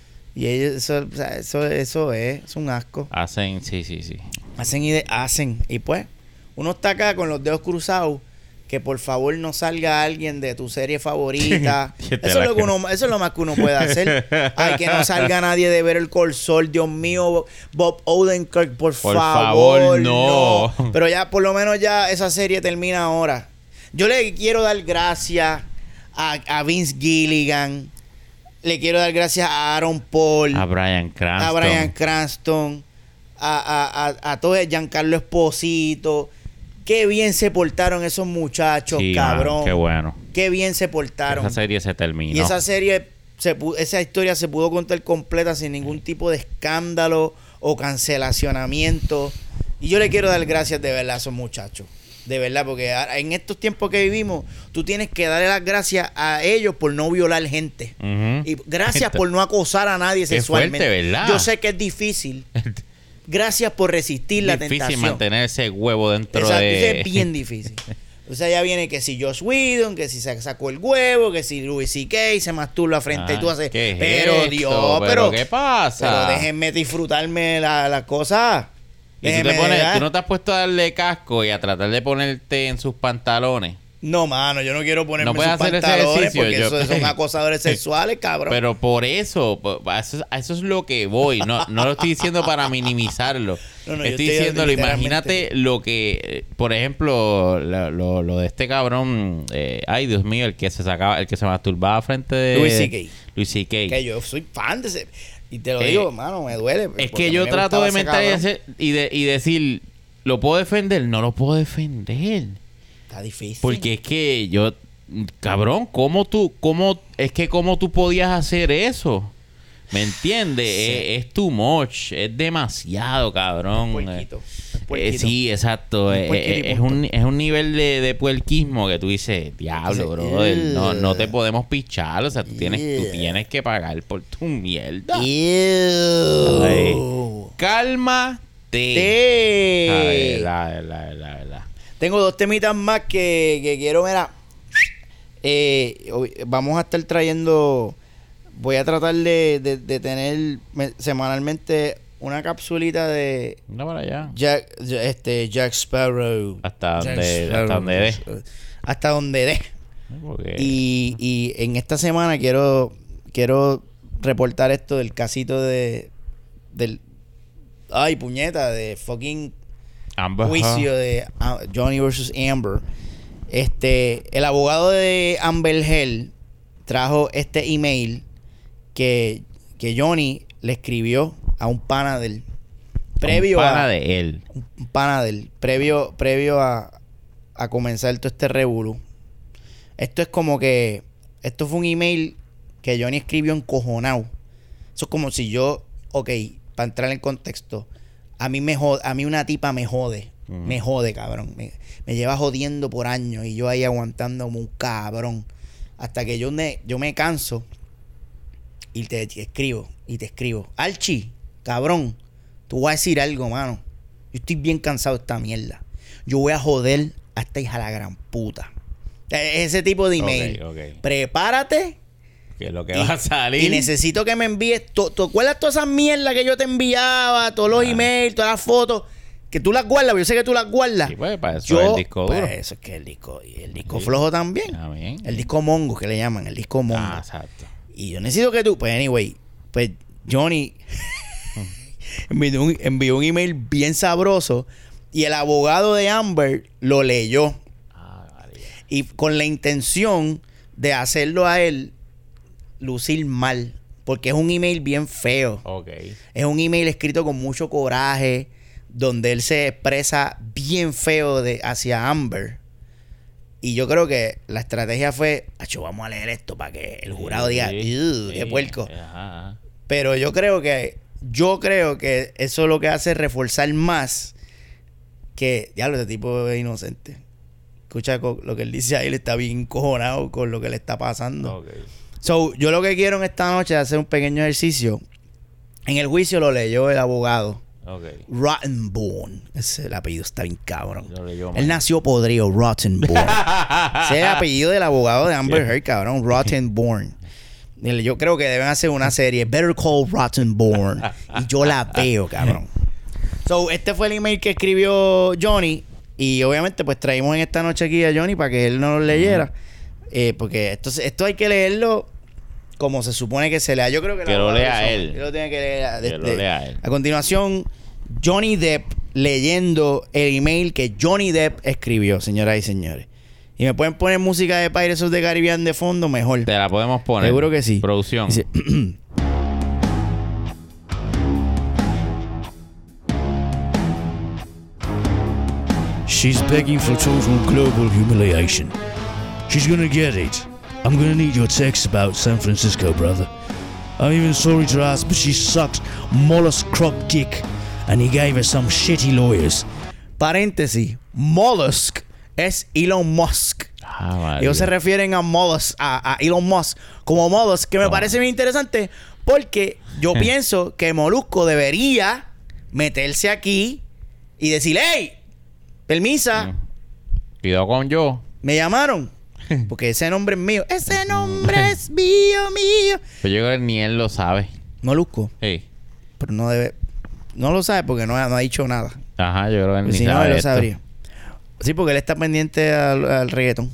Y ellos, eso, o sea, eso, eso es, es un asco. Hacen, sí, sí, sí. Hacen y de- hacen. Y pues, uno está acá con los dedos cruzados. Que por favor no salga alguien de tu serie favorita. Que te Eso la es, lo que creo. uno, eso es lo más que uno puede hacer. Ay, que no salga nadie de ver el Corsol. Dios mío, Bob Odenkirk, por, Por favor, favor, no. Pero ya, por lo menos ya esa serie termina ahora. Yo le quiero dar gracias a, a Vince Gilligan. Le quiero dar gracias a Aaron Paul. A Bryan Cranston. A Bryan Cranston, a, a, a, a todo el Giancarlo Esposito. Qué bien se portaron esos muchachos, Sí, cabrón. mano, qué bueno. Qué bien se portaron. Esa serie se terminó. Y esa serie, se pu- esa historia se pudo contar completa sin ningún tipo de escándalo o cancelacionamiento. Y yo le quiero dar gracias de verdad a esos muchachos. De verdad, porque a- en estos tiempos que vivimos, tú tienes que darle las gracias a ellos por no violar gente. Ujú. Y gracias por no acosar a nadie Qué sexualmente. fuerte, ¿verdad? Yo sé que es difícil. Gracias por resistir la Difícil tentación. mantener ese huevo dentro Exacto, de... es bien difícil. O sea, ya viene que si Josh Whedon, que si se sacó el huevo, que si Louis C K se masturba frente y tú Ah, haces. ¿qué es Pero esto? Dios, ¿Pero pero. qué pasa? Pero déjenme disfrutarme la, la cosa. Y tú, Déjenme te pones, dar- tú no te has puesto a darle casco y a tratar de ponerte en sus pantalones. No, mano, yo no quiero ponerme No puedes sus hacer ese pantalones ejercicio, porque yo- esos son acosadores sexuales, cabrón. Pero por eso, po- a eso, a eso es lo que voy. No, no lo estoy diciendo para minimizarlo. No, no, yo estoy estoy diciéndolo, literalmente- imagínate lo que, eh, por ejemplo, lo, lo, lo de este cabrón, eh, ay Dios mío, el que se sacaba, el que se masturbaba frente de Louis C K. Louis C K. Que yo soy fan de ese. Y te lo Eh, digo, mano, me duele. Es porque que a mí yo me trato gustaba de ese mentalizar cabrón. y, de, y decir, ¿lo puedo defender? No lo puedo defender. Está difícil. Porque es que yo, cabrón, ¿cómo tú, cómo, es que cómo tú podías hacer eso? ¿Me entiendes? Sí. Es, es too much, es demasiado, cabrón. Puerquito, Eh, puerquito. eh, sí, exacto. Un Eh, puerquito y eh, es, punto. un, es un nivel de, de puerquismo que tú dices, diablo, Entonces, brother, no, ugh. no te podemos pichar. O sea, tú tienes, tú Yeah. tienes que pagar por tu mierda. Ew. Ay. Cálmate. Te- La verdad, la verdad, la verdad. Tengo dos temitas más que, que quiero, mira. Eh, hoy- vamos a estar trayendo. Voy a tratar de, de- de tener me- semanalmente una capsulita de No para allá. Jack, este, Jack Sparrow. Hasta Jack donde, Sparrow. hasta donde dé. Hasta donde dé. Porque- Y, y en esta semana quiero quiero reportar esto del casito de del ay puñeta de fucking Amber juicio Heard. de ah, Johnny versus Amber. Este, el abogado de Amber Heard trajo este email que, que Johnny le escribió a un pana del previo Un pana a de él. un pana del previo previo a, a comenzar todo este revolú. Esto es como que esto fue un email que Johnny escribió encojonado. Eso es como si yo, ok, para entrar en contexto, a mí me jode, a mí una tipa me jode, Ujú. me jode, cabrón, me, me lleva jodiendo por años y yo ahí aguantando como un cabrón hasta que yo me, yo me canso y te, te escribo y te escribo, Archie, cabrón, tú vas a decir algo, mano. Yo estoy bien cansado de esta mierda. Yo voy a joder a esta hija de la gran puta. E- Ese tipo de email. Ok, ok. Prepárate. Que es lo que Y, va a salir. y necesito que me envíes. to- ¿Te acuerdas todas esas mierdas que yo te enviaba? Todos los Ah. emails, todas las fotos. Que tú las guardas, porque yo sé que tú las guardas. Sí, pues, para eso Yo- es el disco duro. pues, eso es que el disco. Y el disco Sí. flojo también. Ah, bien. El disco mongo, que le llaman. El disco mongo. Ah, exacto. Y yo necesito que tú. Pues, anyway. Pues, Johnny envió, un, envió un email bien sabroso. Y el abogado de Amber lo leyó. Ah, María. Y con la intención de hacerlo a él lucir mal. Porque es un email bien feo. Ok. Es un email escrito con mucho coraje. Donde él se expresa bien feo de, hacia Amber. Y yo creo que la estrategia fue, acho, vamos a leer esto para que el jurado diga, Sí, "Ugh, qué sí, puerco". Ajá, ajá. Pero yo creo que, yo creo que eso lo que hace es reforzar más que, diablo, este tipo es inocente. Escucha co- lo que él dice ahí, él está bien encojonado con lo que le está pasando. Ok. So, yo lo que quiero en esta noche es hacer un pequeño ejercicio. En el juicio lo leyó el abogado. Ok. Rottenborn. Ese el apellido está bien cabrón. Lo leyó mal. Él nació podrido, Rottenborn. Ese es el apellido del abogado de Amber Heard, cabrón. Rottenborn. Y yo creo que deben hacer una serie, Better Call Rottenborn. Y yo la veo, cabrón. So, este fue el email que escribió Johnny. Y obviamente, pues traímos en esta noche aquí a Johnny para que él no lo leyera. Eh, porque esto, esto hay que leerlo como se supone que se lea. Yo creo que, Que la lo abogada lea hizo- él. que lo tiene que leer. Que lo lea él. A continuación, Johnny Depp leyendo el email que Johnny Depp escribió, señoras y señores. Y me pueden poner música de Pirates of the Caribbean de fondo, mejor. Te la podemos poner. Seguro que sí. Producción. Dice, She's begging for total global humiliation. She's gonna get it. I'm gonna need your text about San Francisco, brother. I'm even sorry to ask, but she sucked Mollusk Croc dick, and he gave her some shitty lawyers. paréntesis, Mollusk es Elon Musk. Ah, María. Ellos se refieren a Mollusk, a, a Elon Musk como Mollusk, que me No. parece bien interesante porque yo Eh. pienso que Molusco debería meterse aquí y decir, hey, permisa, Mm. Cuidado con yo. me llamaron. Porque ese nombre es mío. Ese nombre es mío, mío. Pero yo creo que ni él lo sabe. Molusco. Sí. Pero no debe... No lo sabe porque no ha, no ha dicho nada. Ajá, yo creo que él Porque ni si no, sabe él lo esto. sabría. Sí, porque él está pendiente al, al reggaetón.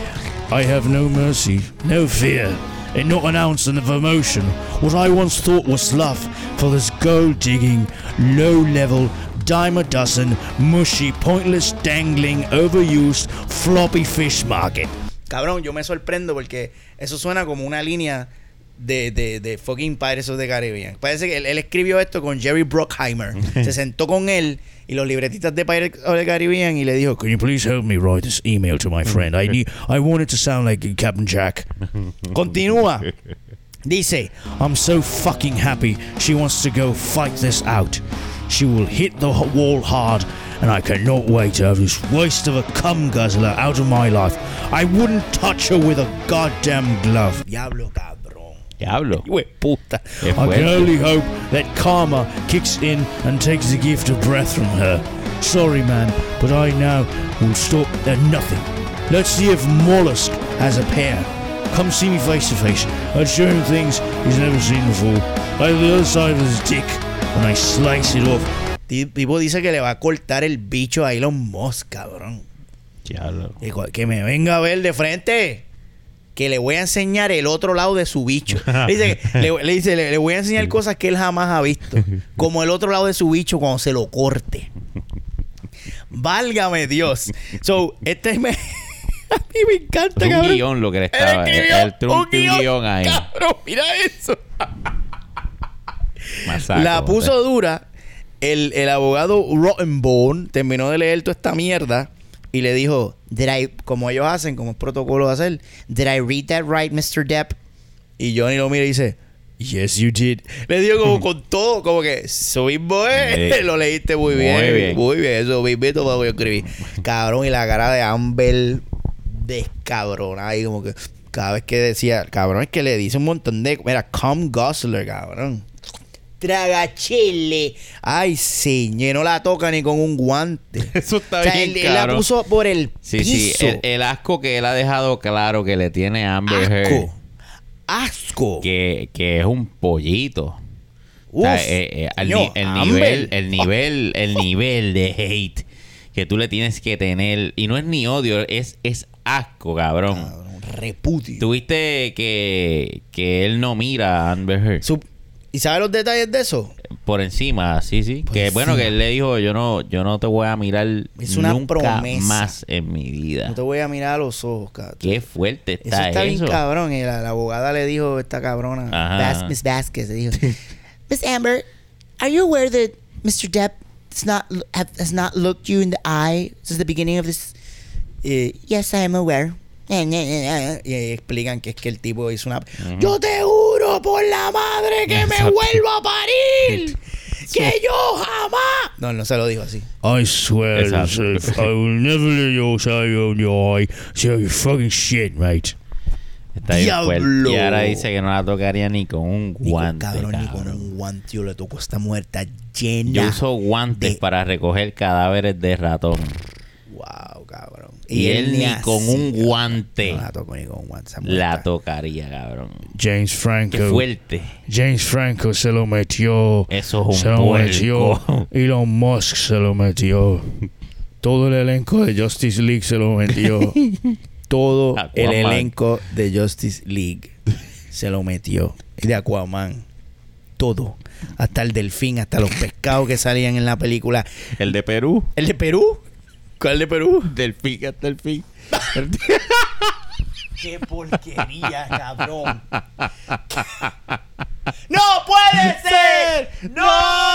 I have no mercy, no fear, in not an ounce of emotion. What I once thought was love for this gold-digging, low-level, dime-a-dozen, mushy, pointless, dangling, overused, floppy fish market. Cabrón, yo me sorprendo porque eso suena como una línea de, de, de fucking Pirates of the Caribbean. Parece que él, él escribió esto con Jerry Bruckheimer. Se sentó con él y los libretistas de Pirates of the Caribbean y le dijo, Can you please help me write this email to my friend? I need, I want it to sound like Captain Jack. continúa. Dice, I'm so fucking happy she wants to go fight this out. She will hit the h- wall hard, and I cannot wait to have this waste of a cum guzzler out of my life. I wouldn't touch her with a goddamn glove. diablo cabrón. Diablo. Hue puta. Qué I can fuerte. only hope that karma kicks in and takes the gift of breath from her. Sorry, man, but I now will stop at nothing. Let's see if Mollusk has a pair. Come see me face to face. I'll show him things he's never seen before. Like the other side of his dick. when I slice it off. Tipo dice que le va a cortar el bicho a Elon Musk, cabrón. Diablo. Digo, que me venga a ver de frente. Que le voy a enseñar el otro lado de su bicho. Le dice, le, le, dice le, le voy a enseñar cosas que él jamás ha visto. Como el otro lado de su bicho cuando se lo corte. Válgame Dios. So, este me... A mí me encanta, Es un cabrón. guión lo que le Él estaba. escribió Él tuvo un un guión ahí. Cabrón, mira eso. Masaco, La puso dura. El, el abogado Rottenborn terminó de leer toda esta mierda y le dijo, Did I, como ellos hacen, como es protocolo de hacer, did I read that right, mister Depp? y Johnny lo mira y dice, yes you did. Le digo como con todo, como que eso mismo es. Sí. Lo leíste muy Muy bien, bien. muy bien, eso mismo para yo escribí. Cabrón, y la cara de Amber descabronada y como que cada vez que decía, cabrón, es que le dice un montón de, mira, cum guzzler, cabrón. Traga chile. Ay, señor, no la toca ni con un guante. Eso está O sea, bien, él, él la cabrón. puso por el Sí, piso. sí. El, el asco que él ha dejado claro que le tiene a Amber Heard. Asco. Asco. Que, que es un pollito. Uf, O sea, eh, eh, el, coño, ni- el Amber. nivel, el nivel, el nivel de hate que tú le tienes que tener. Y no es ni odio, es, es asco, cabrón. Cabrón, repudio. Tuviste que, que él no mira a Amber Heard. Su- ¿Y sabes los detalles de eso? Por encima, sí, sí. Por que bueno, encima. que él le dijo, yo no, yo no te voy a mirar Es una nunca promesa. más en mi vida. No te voy a mirar a los ojos, cabrón. Qué fuerte Eso está está eso. bien cabrón. Y la, la abogada le dijo, esta cabrona, Ajá. Vas- Miss Vasquez, le dijo, Miss Amber, are you aware that mister Depp has not have, has not looked you in the eye since the beginning of this? eh, Yes, I am aware. y ahí explican que es que el tipo hizo una... Yo te juro por la madre que me Exacto. vuelvo a parir. Que yo jamás... No, no se lo dijo así. I swear to Exacto. myself, I will never let you say on your eye. So you fucking shit, mate. Está bien ¡Diablo! fuerte. Y ahora dice que no la tocaría ni con un Ni con- guante. cabrón, ni con cabrón. un guante. Yo le tocó esta muerta llena. Yo uso guantes de- para recoger cadáveres de ratón. Wow, cabrón. Y, él ni así, con un cabrón. guante No la tocó ni con un guante. esa la muerta. tocaría, cabrón. James Qué Franco. fuerte. James Franco se lo metió. Eso es un se lo metió. puerco. Elon Musk se lo metió. Todo el elenco de Justice League se lo metió. Todo el Aquaman. elenco de Justice League se lo metió. Y de Aquaman. Todo. Hasta el delfín, hasta los pescados que salían en la película. El de Perú. ¿El de Perú? ¿Cuál de Perú? Delfín hasta el fin. ¡Qué porquería, cabrón! ¡No puede ser! ¡No!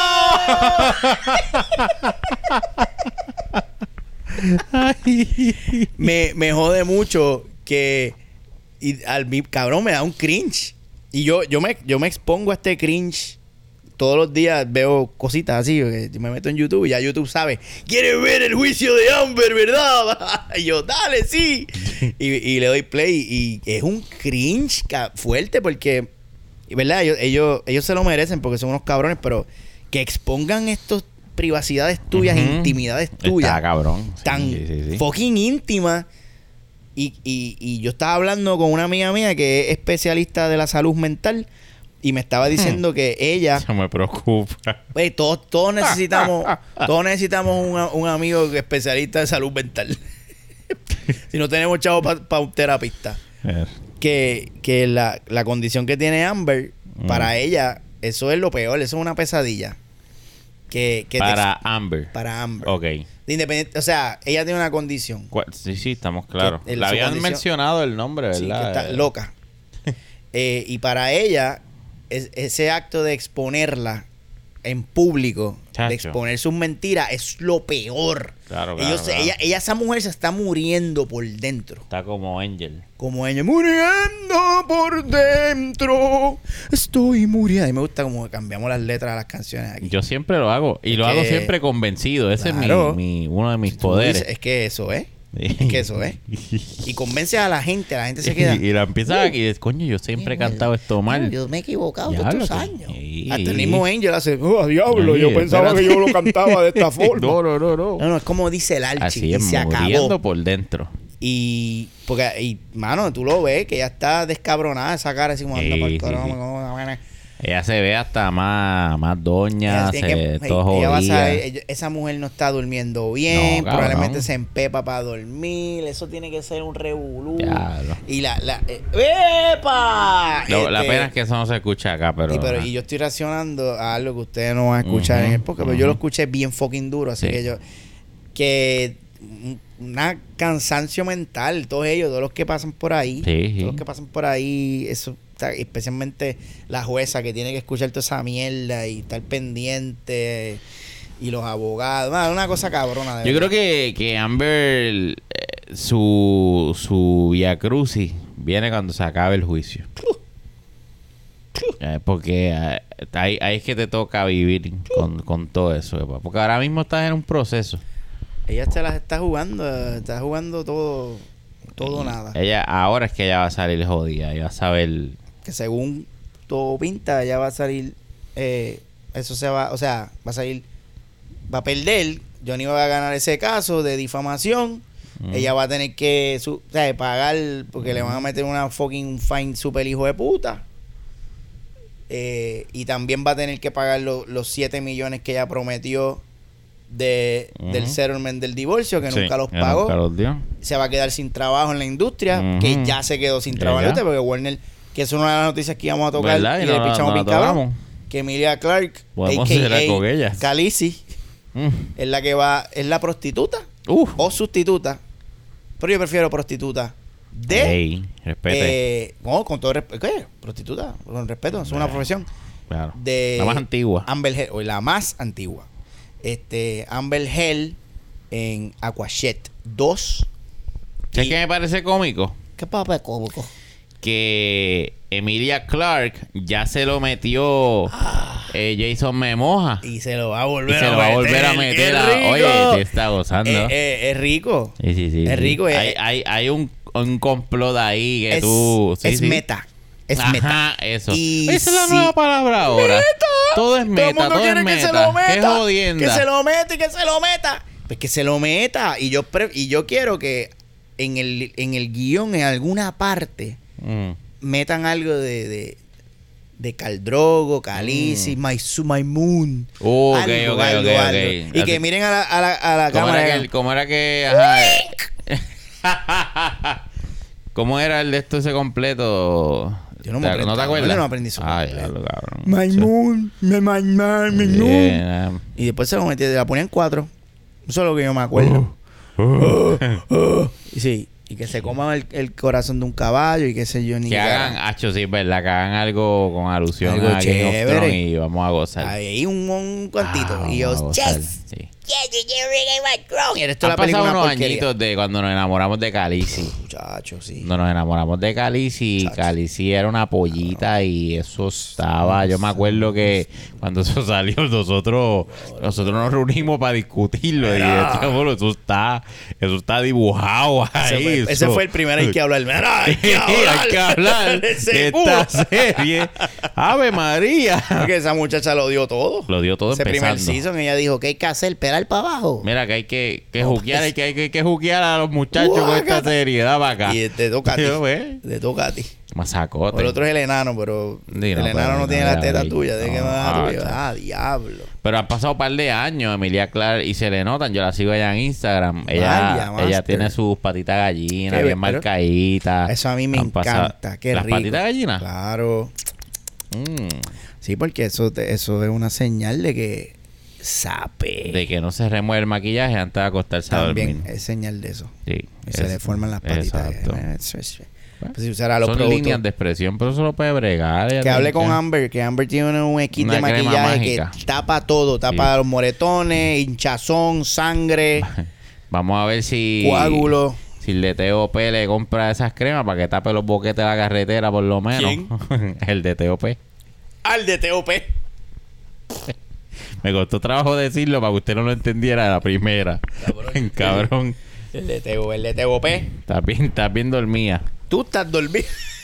me, me jode mucho que y al mi cabrón me da un cringe. Y yo, yo me, yo me expongo a este cringe. Todos los días veo cositas así. Que yo me meto en YouTube y ya YouTube sabe. ¿Quieres ver el juicio de Amber, verdad? Y yo, dale, sí. y, y le doy play. Y es un cringe ca- fuerte porque, y verdad, ellos, ellos, ellos se lo merecen porque son unos cabrones. Pero que expongan estos privacidades tuyas, Ujú. intimidades tuyas. Está cabrón. Sí, Tan sí, sí, sí. fucking íntimas. Y, y, y yo estaba hablando con una amiga mía que es especialista de la salud mental y me estaba diciendo que ella, Eso me preocupa. güey, todos, todos necesitamos, todos necesitamos un, un amigo especialista de salud mental. Si no tenemos chavos para un terapista. Que, que la, la condición que tiene Amber, Mm. para ella, eso es lo peor, eso es una pesadilla. Que, que te- Para Amber. para Amber. Ok. De independiente, o sea, ella tiene una condición. Cu- Sí, sí, estamos claros. Que el- Le su habían condición- mencionado el nombre, Sí, que ¿verdad? está Eh, loca. Eh, y para ella, es- ese acto de exponerla en público, Chacho. de exponer sus mentiras, es lo peor. Claro, claro, Ellos se- claro. Ella, ella, esa mujer se está muriendo por dentro. Está como Angel. Como ella, muriendo por dentro. Estoy muriendo. A mí me gusta como cambiamos las letras de las canciones aquí. Yo siempre lo hago. Y lo Es hago que- siempre convencido. Ese Claro. es mi, mi- uno de mis Tú poderes. dices, es que eso es. Sí. Es que eso es. Y convence a la gente, la gente se queda. y, y la empieza aquí y dices, coño, yo siempre he cantado esto mal. Yo me he equivocado Diablo, todos estos que- años. Sí. Hasta el mismo Angel hace, oh, a diablo, Sí, yo pensaba espérate. que yo lo cantaba de esta forma. No, no, no, no. No, no, es como dice el Archie, Así y es, se muriendo acabó. por dentro. Y, porque, y, mano, tú lo ves, que ya está descabronada esa cara, así como anda Sí, por el sí, carajo, sí. como una vaina. Ella se ve hasta más, más doña, Ella tiene se, que- todo ella va a jodida. saber, ella- esa mujer no está durmiendo bien, No, cabrón. probablemente se empepa para dormir, eso tiene que ser un revolú. Diablo. Y la, la eh, ¡epa! Lo- la Este, pena es que eso no se escucha acá, pero... y, pero, ajá. y yo estoy reaccionando a algo que ustedes no van a escuchar Ujú, en el podcast, pero yo lo ujú. escuché bien fucking duro, así Sí. que yo que una cansancio mental, todos ellos, todos los que pasan por ahí, Sí, sí. todos los que pasan por ahí, eso, o sea, especialmente la jueza que tiene que escuchar toda esa mierda y estar pendiente, y los abogados, man, una cosa cabrona. De Yo verdad. creo que, que Amber, eh, su, su via crucis viene cuando se acabe el juicio. Eh, porque eh, ahí, ahí es que te toca vivir con, con todo eso. epa. Porque ahora mismo estás en un proceso. Ella se las está jugando, está jugando todo, todo Y nada. Ella, ahora es que ella va a salir jodida. Ella va a saber. Que según todo pinta, ella va a salir, eh, eso se va, o sea, va a salir, va a perder. Johnny va a ganar ese caso de difamación. Mm. Ella va a tener que, su, o sea, pagar, porque le van a meter una fucking fine super hijo de puta. Eh, y también va a tener que pagar lo- los siete millones que ella prometió de, Ujú. del settlement del divorcio, que Sí, nunca los ella pagó. nunca los dio. Se va a quedar sin trabajo en la industria, Ujú. que ya se quedó sin trabajo en la Ya, ya. industria, porque Warner, que es una de las noticias que íbamos a tocar, ¿Verdad? y, Y le no la- pichamos no la bien cabrón, tocamos. que Emilia Clarke, Podemos a k cerrar a. con ella. Khaleesi, Mm. es la que va, es la prostituta Uf. o sustituta, pero yo prefiero prostituta de... Ey, respete. eh, no, con todo respeto. ¿Qué? Prostituta, con respeto, es una profesión. Claro. De La más antigua. Amber Heard, o la más antigua. Este, Amber Heard en Aquashet dos. ¿Sabes y- qué me parece cómico? ¿Qué papá cómico? Que Emilia Clarke ya se lo metió eh, Jason Memoja. Y se lo va a Y volver se a lo va a meter. volver a meter ¡Qué a... rico! Oye, te está gozando. Eh, eh, es rico. sí, sí, sí. es sí. rico, eh. Hay, hay, hay un, un complot ahí que Es, tú... sí, es sí. meta. Es Ajá, meta. eso. Y Esa es la sí. nueva palabra ahora. Todo es Todo el meta, mundo todo es quiere que meta. se lo meta. Qué jodienda. Que se lo meta y que se lo meta. Pues que se lo meta. Y yo, pre- y yo quiero que en el, en el guión, en alguna parte, Mm. metan algo de, de, de Caldrogo, Khaleesi, My, Su- My Moon. Mm. Ok, algo, ok, algo, ok, algo. ok. Y Así- que miren a la, a la, a la ¿Cómo cámara. era que, cómo era que ajá. ¿Cómo era el de esto ese completo? Yo no me ¿Te- aprendí- ¿No te acuerdas? yo no aprendí eso Ay, completo. diablo, cabrón. My Sí. Moon, my, my, my, my Sí, Moon. eh, Y después se lo metí, la ponían cuatro. Eso es lo que yo me acuerdo. Oh, oh. Y sí, y que se coma el, el corazón de un caballo y qué sé yo, ni que hagan, hacho, sí, verdad, que hagan algo con alusión Algo a Game of chévere. Thrones y vamos a gozar. ahí un, un cuantito. Ah, y vamos a yo, gozar, yes. sí. Yeah, you get rid of my crown. Y esto es Han la película pasado una unos porquería. añitos de cuando nos enamoramos de Khaleesi. Muchachos, sí. Cuando nos enamoramos de Khaleesi, Chacho. Khaleesi era una pollita y eso estaba... Yo me acuerdo que cuando eso salió, nosotros nosotros nos reunimos para discutirlo. Y Mira. decíamos, eso está, eso está dibujado Ese ahí. fue, ese eso- fue el primero hay que hablar. Mira, hay que hablar. Hay que hablar de ese de culo. esta serie. Ave María. Porque esa muchacha lo dio todo. Lo dio todo Ese primer empezando. season ella dijo, ¿qué hay que hacer? Pelar para abajo. Mira que hay que, que No, juquear, pues- hay que, hay que, hay que juquear a los muchachos con esta Guácata. serie. Da para acá. Y te toca a ti. Yo, ve. Te toca a ti. Masacote. O el otro es el enano, pero Sí, el no, enano pero no no tiene era la teta ahí. tuya. ¿De qué No, me vas a ah, tuya? chacho. Ah, diablo. Pero han pasado un par de años, Emilia Clarke, y se le notan. Yo la sigo allá en Instagram. Ella, Vaya, ella master. tiene sus patitas gallinas, Qué bien be- pero- marcaditas. Eso a mí me Han pasado- encanta. Qué ¿Las rico. patitas gallinas? Claro. Mm, Sí, porque eso, te- eso es una señal de que sape. de que no se remueve el maquillaje antes de acostarse a También dormir. es señal de eso. Sí, Y se es- le forman las patitas. Exacto. Eh, eso es- Pues si usara los Son productos. líneas de expresión, pero eso lo puede bregar. ella Que hable con tiene- Amber, que Amber tiene un equipo de Una crema maquillaje que mágica. tapa todo, tapa Sí. los moretones, hinchazón, sangre, Vamos a ver si... coágulo. Si el de T O P le compra esas cremas para que tape los boquetes de la carretera, por lo menos. El de T O P. Al de T O P. Me costó trabajo decirlo para que usted no lo entendiera a la primera. Cabrón. El de T O P, el de T O P. Estás bien, estás bien dormida. Tú estás dormido.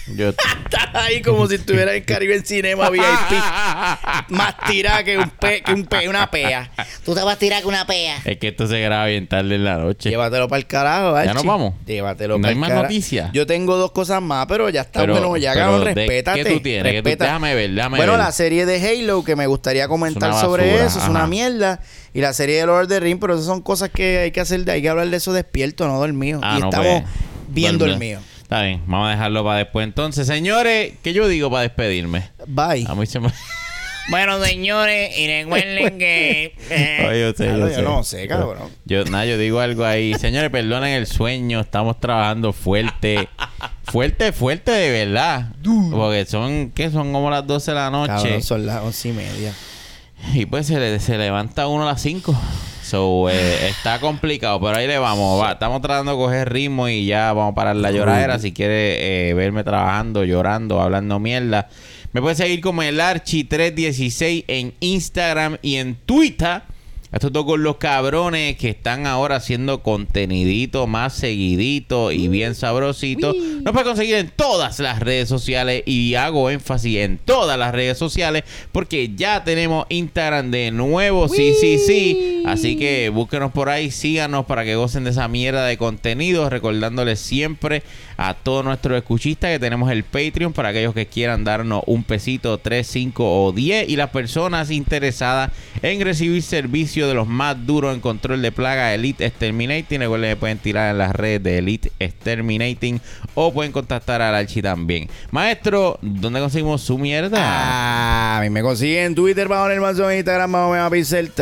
Yo... Estás ahí como si estuviera en Caribe Cinema V I P. Más tirada que, un pe, que un pe, una pea. Tú te vas a tirar con una pea. Es que esto se graba bien tarde en la noche. Llévatelo para el carajo, Archie. ¿Ya nos vamos? Llévatelo ¿No para hay el más carajo. noticias? Yo tengo dos cosas más, pero ya está Pero- bueno. Ya, pero cabrón, de- respétate. ¿qué tú tienes? ¿Qué tú- respeta. déjame ver, déjame Bueno, ver. la serie de Halo que me gustaría comentar Es una sobre basura, eso. Es ajá. una mierda. Y la serie de Lord of the Rings, pero esas son cosas que hay que hacer. Hay que hablar de eso despierto, no dormido. Ah, y no, estamos pues, bien bueno, dormidos. Está bien, vamos a dejarlo para después. Entonces, señores, ¿qué yo digo para despedirme? Bye. A mí se me... Bueno, señores, y recuerden que... eh, Oye, yo sé, Claro, yo yo sé. no sé, cabrón. Yo, nada, yo digo algo ahí. Señores, perdonen el sueño. Estamos trabajando fuerte. Fuerte, fuerte de verdad. Porque son, ¿qué? Son como las doce de la noche. Cabrón, son las once y media. Y pues se, le- se levanta uno a las cinco. So, eh, está complicado, pero ahí le vamos. Va, estamos tratando de coger ritmo y ya vamos a parar la lloradera. Si quiere eh, verme trabajando, llorando, hablando mierda, me puede seguir como el Archi tres dieciséis en Instagram y en Twitter. Estos dos con los cabrones que están ahora haciendo contenidito más seguidito y bien sabrosito. Nos puede conseguir en todas las redes sociales y hago énfasis en todas las redes sociales porque ya tenemos Instagram de nuevo. Sí, sí, sí. Así que búsquenos por ahí, síganos para que gocen de esa mierda de contenido. Recordándoles siempre a todos nuestros escuchistas que tenemos el Patreon para aquellos que quieran darnos un pesito, tres, cinco o diez. Y las personas interesadas en recibir servicio de los más duros en control de plaga Elite Exterminating. Recuerden que pueden tirar en las redes de Elite Exterminating o pueden contactar al Archi también. Maestro, ¿dónde conseguimos su mierda? Ah, a mí me consiguen en Twitter bajo el manso, en Instagram bajo Megapixel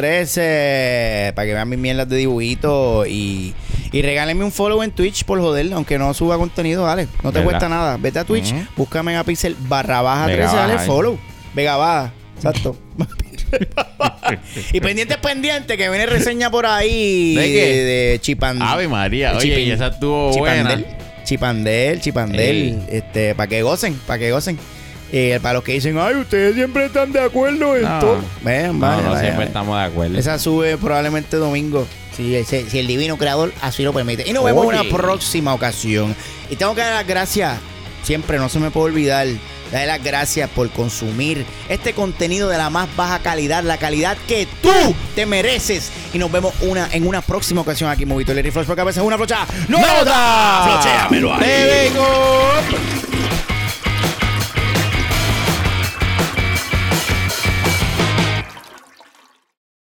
trece para que vean mis mierdas de dibujito y, y regálenme un follow en Twitch por joder, aunque no suba contenido, dale, no te ¿Verdad? cuesta nada, vete a Twitch, Ujú. busca Megapixel barra baja Vega trece, dale baja, follow, Vega baja, exacto. Y pendiente pendiente que viene reseña por ahí ¿De qué? de, de Chipandel. Ave María, de oye, Chipin- y esa estuvo buena. Chipandel, Chipandel, Chipandel, Ey. este, para que gocen, para que gocen. Eh, para los que dicen, ay, ustedes siempre están de acuerdo en No. todo. Vean, No, vaya, no vaya, siempre vaya. estamos de acuerdo. Esa sube probablemente domingo. Si, ese- si el divino creador así lo permite. Y nos vemos en Oye. una próxima. Próxima ocasión. Y tengo que dar las gracias, siempre, no se me puede olvidar, darle las gracias por consumir este contenido de la más baja calidad, la calidad que tú te mereces. Y nos vemos una en una próxima ocasión aquí en Movito Larry Flash, porque a veces una flocha. ¡No, ¡Nota! ¡Flochéamelo ahí! ¡Te vengo!